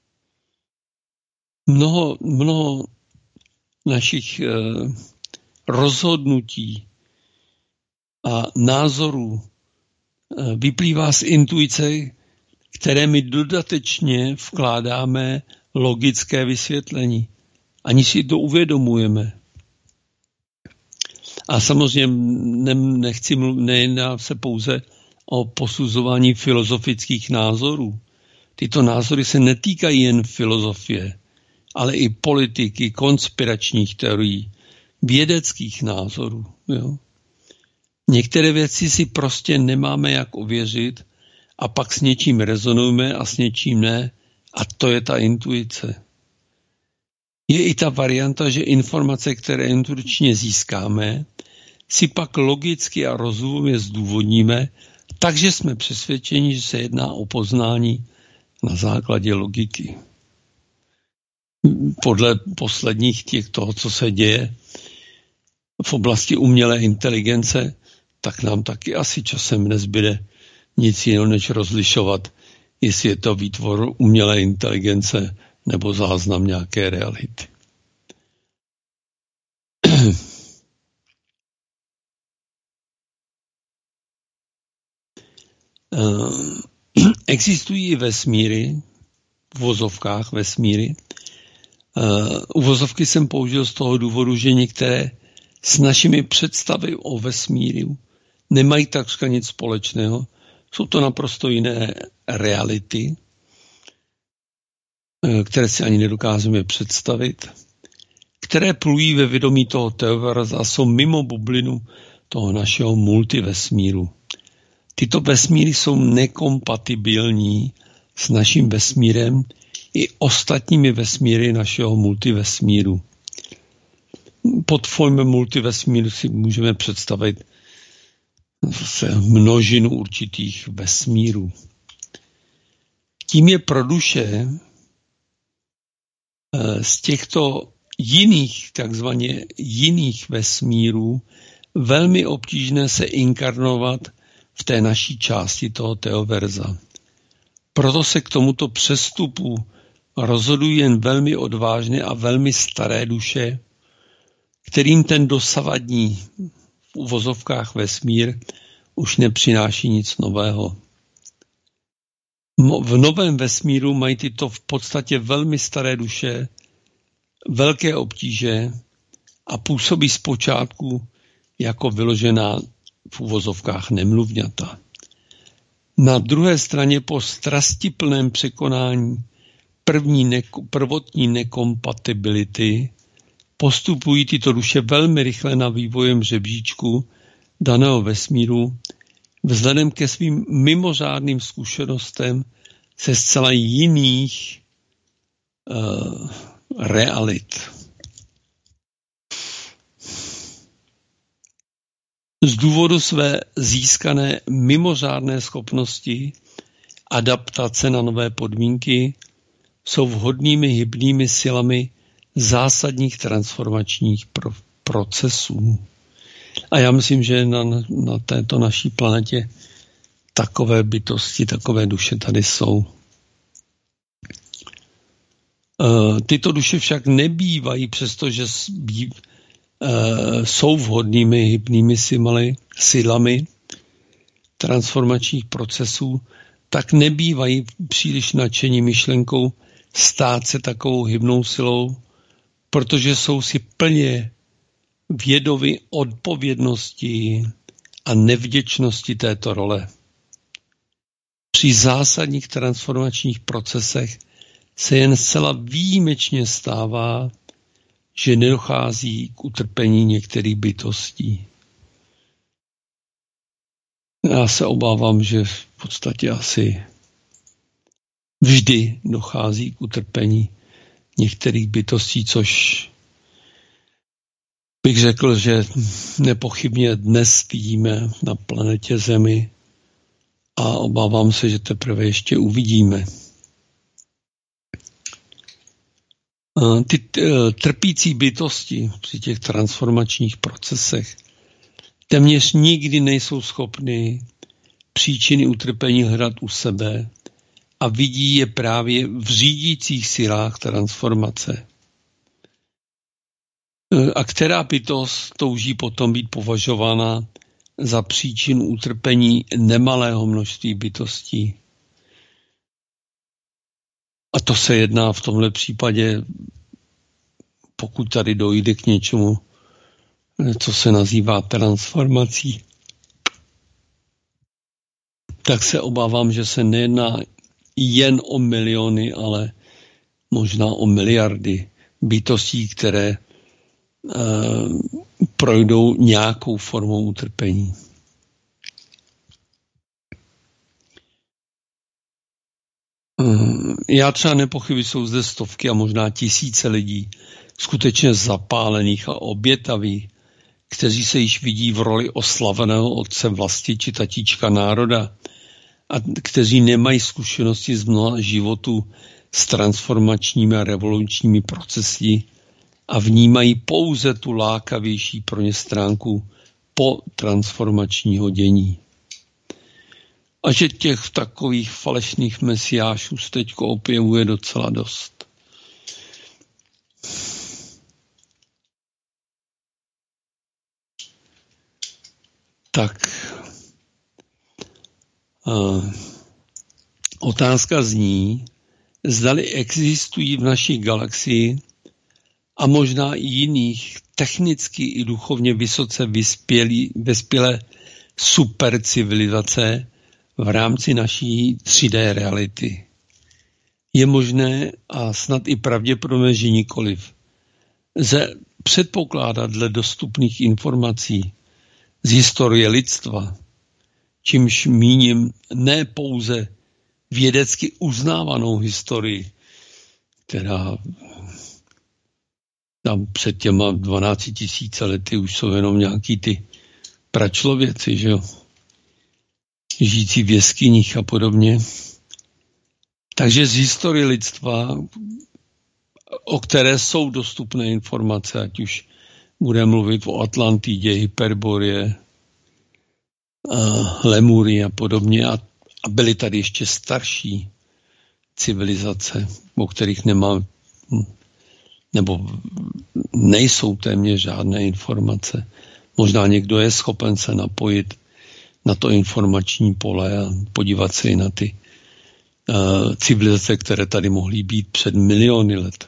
Mnoho našich rozhodnutí a názorů vyplývá z intuice, které my dodatečně vkládáme logické vysvětlení. Ani si to uvědomujeme. A samozřejmě nejedná se pouze o posuzování filozofických názorů. Tyto názory se netýkají jen filozofie, ale i politiky, konspiračních teorií, vědeckých názorů. Jo? Některé věci si prostě nemáme jak ověřit a pak s něčím rezonujeme a s něčím ne. A to je ta intuice. Je i ta varianta, že informace, které intuičně získáme, si pak logicky a rozumně zdůvodníme, takže jsme přesvědčeni, že se jedná o poznání na základě logiky. Podle posledních toho, co se děje v oblasti umělé inteligence, tak nám taky asi časem nezbyde nic jiného, než rozlišovat, jestli je to výtvor umělé inteligence nebo záznam nějaké reality. Existují i vesmíry, v uvozovkách vesmíry. Uvozovky jsem použil z toho důvodu, že některé s našimi představy o vesmíru nemají takřka nic společného. Jsou to naprosto jiné reality, které si ani nedokážeme představit, které plují ve vědomí toho Theoverse a jsou mimo bublinu toho našeho multivesmíru. Tyto vesmíry jsou nekompatibilní s naším vesmírem i ostatními vesmíry našeho multivesmíru. Pod pojmem multivesmíru si můžeme představit množinu určitých vesmírů. Tím je pro duše z těchto jiných, takzvaně jiných vesmírů velmi obtížné se inkarnovat v té naší části toho Theoversa. Proto se k tomuto přestupu rozhodují jen velmi odvážné a velmi staré duše, kterým ten dosavadní v uvozovkách vesmír už nepřináší nic nového. V novém vesmíru mají tyto v podstatě velmi staré duše velké obtíže a působí zpočátku jako vyložená v uvozovkách nemluvňata. Na druhé straně po strastiplném překonání prvotní nekompatibility postupují tyto duše velmi rychle na vývojem žebříčku daného vesmíru vzhledem ke svým mimořádným zkušenostem se zcela jiných realit. Z důvodu své získané mimořádné schopnosti adaptace na nové podmínky jsou vhodnými hybnými silami zásadních transformačních procesů. A já myslím, že na této naší planetě takové bytosti, takové duše tady jsou. Tyto duše však nebývají, přestože jsou vhodnými hybnými silami transformačních procesů, tak nebývají příliš nadšení myšlenkou stát se takovou hybnou silou, protože jsou si plně vědomi odpovědnosti a nevděčnosti této role. Při zásadních transformačních procesech se jen zcela výjimečně stává, že nedochází k utrpení některých bytostí. Já se obávám, že v podstatě asi vždy dochází k utrpení některých bytostí, což bych řekl, že nepochybně dnes vidíme na planetě Zemi a obávám se, že teprve ještě uvidíme. Ty trpící bytosti při těch transformačních procesech téměř nikdy nejsou schopny příčiny utrpení hledat u sebe a vidí je právě v řídících silách transformace. A která bytost touží potom být považována za příčinu utrpení nemalého množství bytostí. A to se jedná v tomhle případě, pokud tady dojde k něčemu, co se nazývá transformací, tak se obávám, že se nejedná jen o miliony, ale možná o miliardy bytostí, které projdou nějakou formou utrpení. Já třeba nepochybuji, jsou zde stovky a možná tisíce lidí, skutečně zapálených a obětavých, kteří se již vidí v roli oslaveného otce vlasti či tatíčka národa a kteří nemají zkušenosti z mnoha životů s transformačními a revolučními procesy a vnímají pouze tu lákavější pro ně stránku po transformačního dění. A že těch takových falešných mesiášů se teďko objevuje docela dost. Tak, otázka zní, zdali existují v naší galaxii a možná i jiných technicky i duchovně vysoce vyspělé supercivilizace v rámci naší 3D reality. Je možné a snad i pravděpodobné, že nikoliv. Lze předpokládat dle dostupných informací z historie lidstva, čímž míním ne pouze vědecky uznávanou historii, která tam před těma 12 000 lety už jsou jenom nějaký ty pračlověci, že jo? Žijící v jeskyních a podobně. Takže z historie lidstva, o které jsou dostupné informace, ať už budeme mluvit o Atlantidě, Hyperboreje, Lemurii a podobně, a byly tady ještě starší civilizace, o kterých nemám, nebo nejsou téměř žádné informace. Možná někdo je schopen se napojit na to informační pole a podívat se i na ty civilizace, které tady mohly být před miliony let.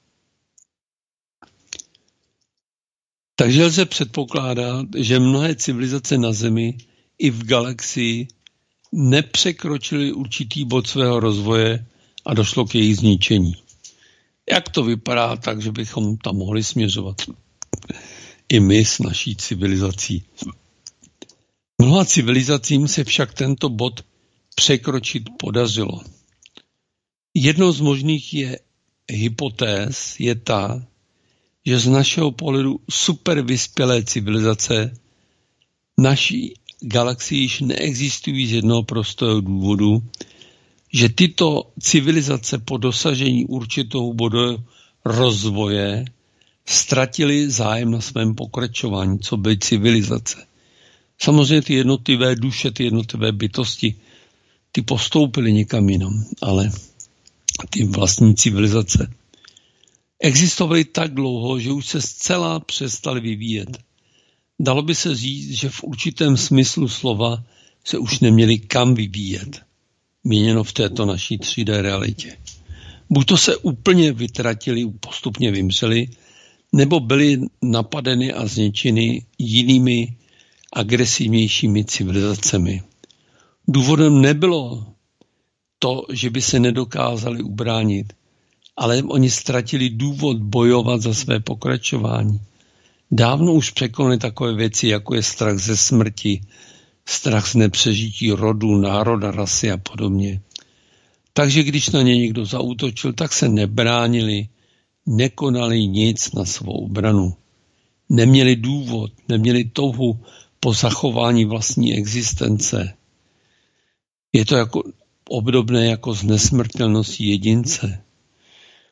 Takže lze předpokládat, že mnohé civilizace na Zemi i v galaxii nepřekročily určitý bod svého rozvoje a došlo k jejich zničení. Jak to vypadá, tak, že bychom tam mohli směřovat i my s naší civilizací. Mnoha civilizacím se však tento bod překročit podařilo. Jednou z možných hypotéz je ta, že z našeho pohledu supervyspělé civilizace naší galaxii již neexistují z jednoho prostého důvodu, že tyto civilizace po dosažení určitého bodu rozvoje ztratily zájem na svém pokračování, co by civilizace. Samozřejmě ty jednotlivé duše, ty jednotlivé bytosti, ty postoupily někam jinam, ale ty vlastní civilizace existovaly tak dlouho, že už se zcela přestaly vyvíjet. Dalo by se říct, že v určitém smyslu slova se už neměli kam vyvíjet, míněno v této naší 3D realitě. Buď to se úplně vytratili, postupně vymřeli, nebo byly napadeny a zničeny jinými agresivnějšími civilizacemi. Důvodem nebylo to, že by se nedokázali ubránit, ale oni ztratili důvod bojovat za své pokračování. Dávno už překonali takové věci, jako je strach ze smrti, strach z nepřežití rodu, národa, rasy a podobně. Takže když na ně někdo zaútočil, tak se nebránili, nekonali nic na svou obranu. Neměli důvod, neměli touhu po zachování vlastní existence. Je to obdobné jako s nesmrtelností jedince.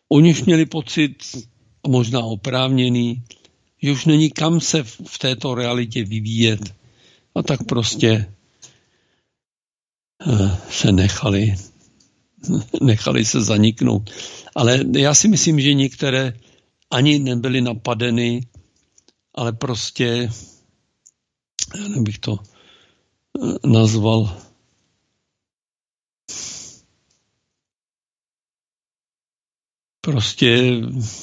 oni už měli pocit, možná oprávněný, že už není kam se v této realitě vyvíjet. A tak prostě se nechali se zaniknout. Ale já si myslím, že některé ani nebyly napadeny, ale prostě, já nebych to nazval, prostě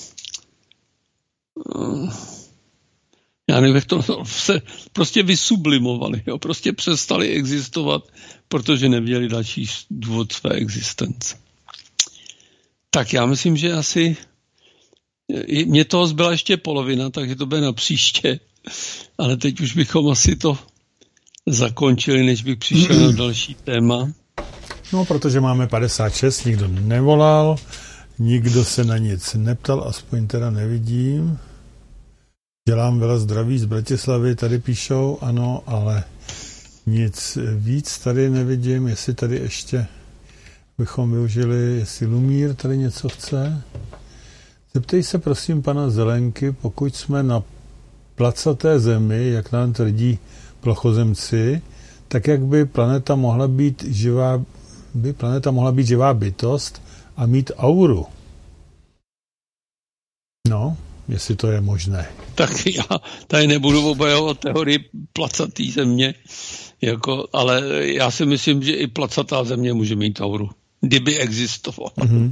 já nevím, to se prostě vysublimovali, jo? Prostě přestali existovat, protože neměli další důvod své existence. Tak já myslím, že asi mě toho zbyla ještě polovina, takže to bude na příště, ale teď už bychom asi to zakončili, než bych přišel na další téma. No, protože máme 56, nikdo nevolal, nikdo se na nic neptal, aspoň teda nevidím. Dělám veľa zdraví z Bratislavy, tady píšou, ano, ale nic víc tady nevidím, jestli tady ještě bychom využili, jestli Lumír tady něco chce. Zeptej se prosím pana Zelenky, pokud jsme na placaté zemi, jak nám tvrdí plochozemci, tak jak by planeta mohla být živá bytost a mít auru. No, jestli to je možné. Tak já tady nebudu obhajovat teorii placatý země, ale já si myslím, že i placatá země může mít auru, kdyby existovala.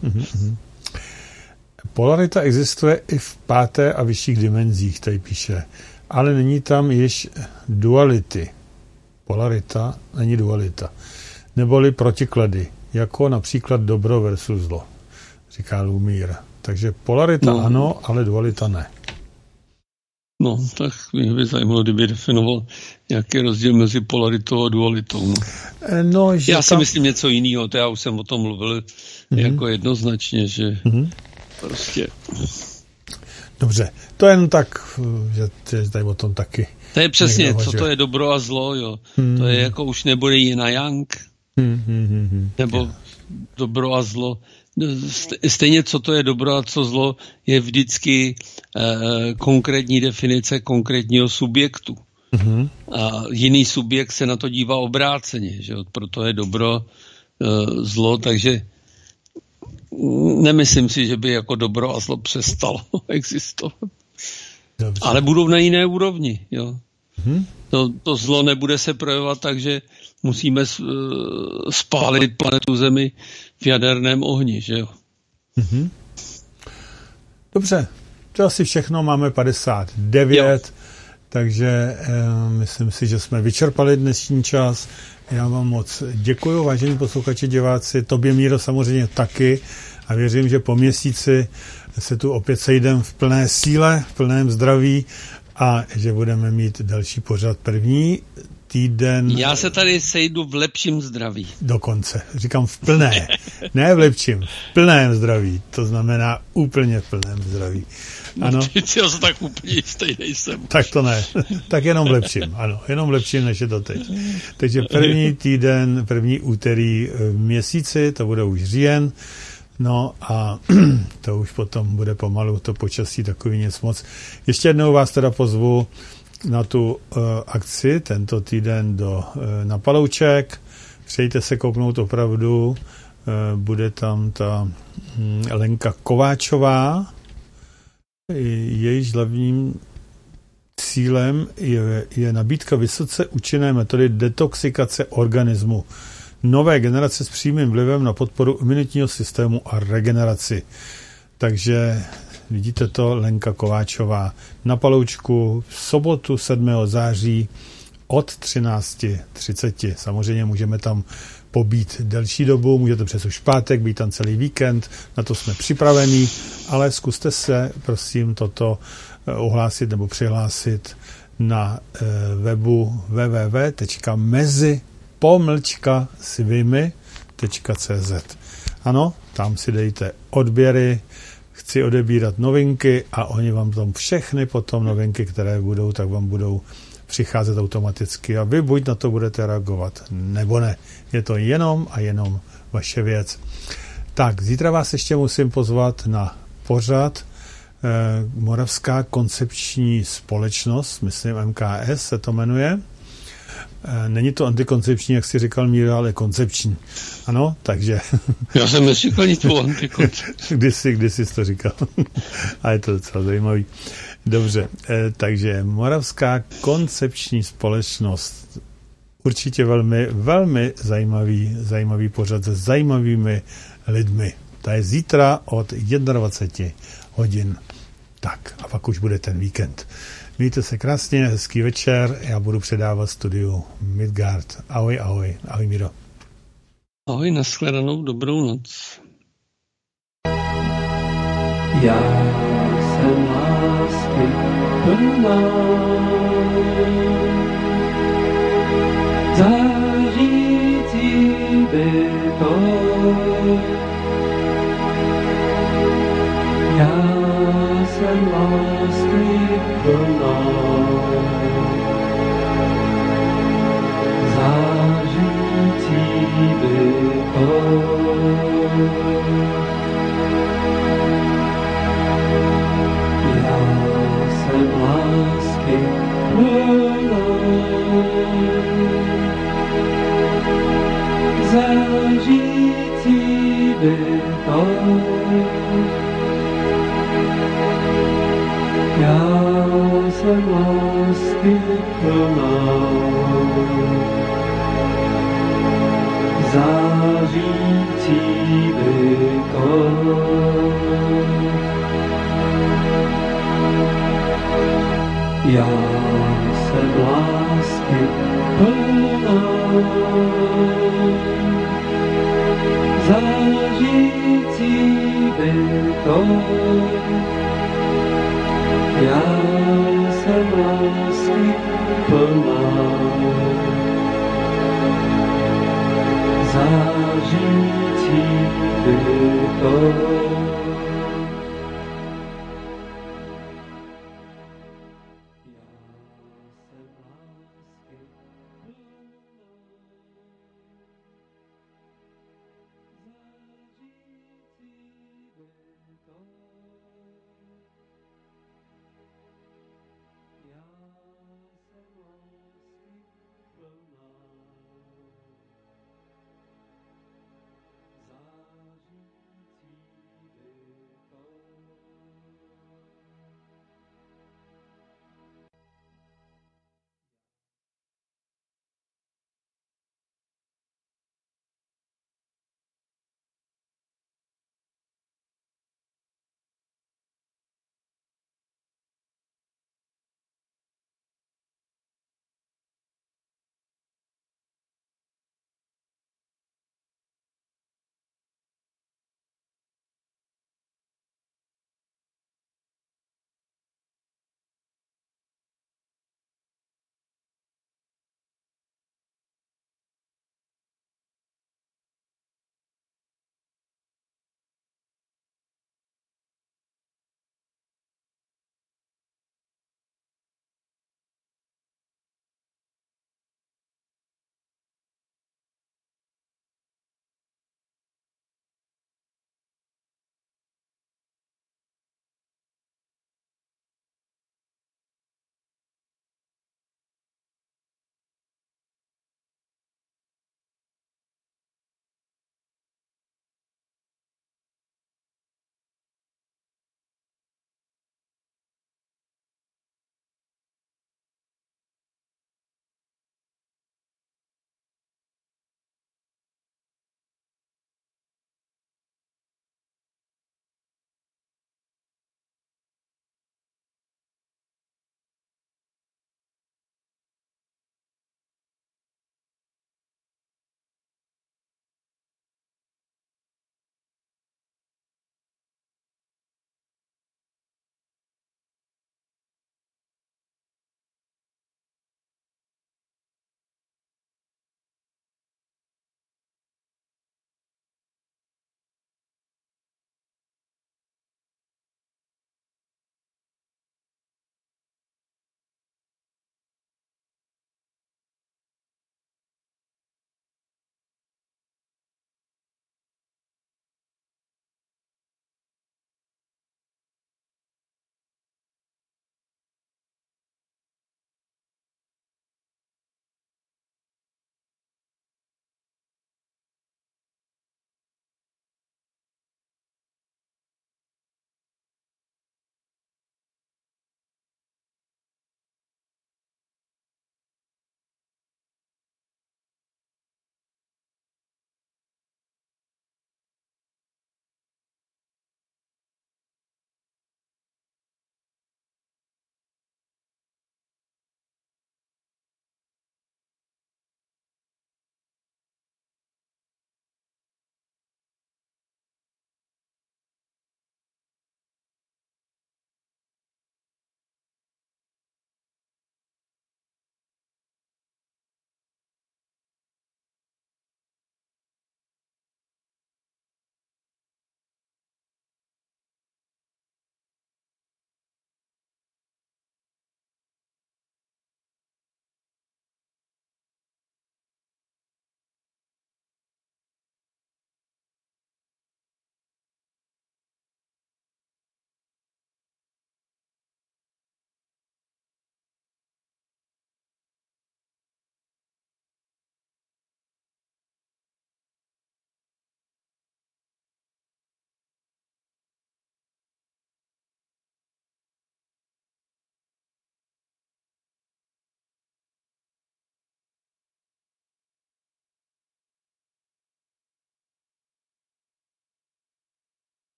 Polarita existuje i v 5. a vyšších dimenzích, tady píše, ale není tam již duality. Polarita není dualita. Neboli protiklady, jako například dobro versus zlo, říká Lumír. Takže polarita ano, ale dualita ne. No, tak mě by zajímalo, kdyby definoval nějaký rozdíl mezi polaritou a dualitou. No, já si myslím něco jiného, to já už jsem o tom mluvil jako jednoznačně, že prostě... Dobře, to je jen tak, že tady o tom taky... To je přesně, co to je dobro a zlo, jo. To je jako už nebude yin a yang, nebo dobro a zlo. Stejně, co to je dobro a co zlo, je vždycky konkrétní definice konkrétního subjektu. A jiný subjekt se na to dívá obráceně, že? Proto je dobro, zlo, takže nemyslím si, že by jako dobro a zlo přestalo existovat. Dobře. Ale budou na jiné úrovni. Jo? To zlo nebude se projevovat tak, že musíme spálit planetu Zemi v jaderném ohni, že jo? Dobře, to asi všechno, máme 59, takže myslím si, že jsme vyčerpali dnešní čas. Já vám moc děkuju, vážení posluchači, diváci, tobě, Míro, samozřejmě taky, a věřím, že po měsíci se tu opět sejdeme v plné síle, v plném zdraví a že budeme mít další pořad první týden. Já se tady sejdu v lepším zdraví. Dokonce. Říkám v plné. Ne v lepším. V plném zdraví. To znamená úplně v plném zdraví. Ano. Já se tak úplně jistý nejsem. Tak to ne. Tak jenom v lepším. Ano, jenom v lepším, než je to teď. Takže první týden, první úterý v měsíci, to bude už říjen. No a to už potom bude pomalu to počasí takový nic moc. Ještě jednou vás teda pozvu na tu akci tento týden na Palouček. Přejďte se kouknout opravdu. Bude tam ta Lenka Kováčová. Jejíž hlavním cílem je nabídka vysoce účinné metody detoxikace organismu nové generace s přímým vlivem na podporu imunitního systému a regeneraci. Takže vidíte to, Lenka Kováčová na Paloučku v sobotu 7. září od 13:30. Samozřejmě můžeme tam pobít delší dobu, můžete přes už pátek, být tam celý víkend, na to jsme připravení, ale zkuste se, prosím, toto ohlásit nebo přihlásit na webu www.mezi-svými.cz. Ano, tam si dejte odběry, chci odebírat novinky a oni vám tam všechny potom novinky, které budou, tak vám budou přicházet automaticky a vy buď na to budete reagovat, nebo ne. Je to jenom a jenom vaše věc. Tak, zítra vás ještě musím pozvat na pořad Moravská koncepční společnost, myslím MKS se to jmenuje. Není to antikoncepční, jak si říkal Míra, ale koncepční. Ano, takže... Já jsem neříkal nic o antikoncepci. Kdysi jsi to říkal. A je to docela zajímavý. Dobře, takže Moravská koncepční společnost. Určitě velmi, velmi zajímavý pořad se zajímavými lidmi. To je zítra od 21 hodin. Tak, a pak už bude ten víkend. Mějte se krásně, hezký večer. Já budu předávat studiu Midgard. Ahoj, ahoj. Ahoj, Míro. Ahoj, nashledanou, dobrou noc. Já jsem lásky plná, zářící bytok. Já jsem lásky plná, zářící bytok. Já jsem lásky plná, zářící bytok. Já jsem lásky plná, zářící bytok. Já jsem lásky plná, zářící bytok. Já jsem lásky plná, zářící bytok.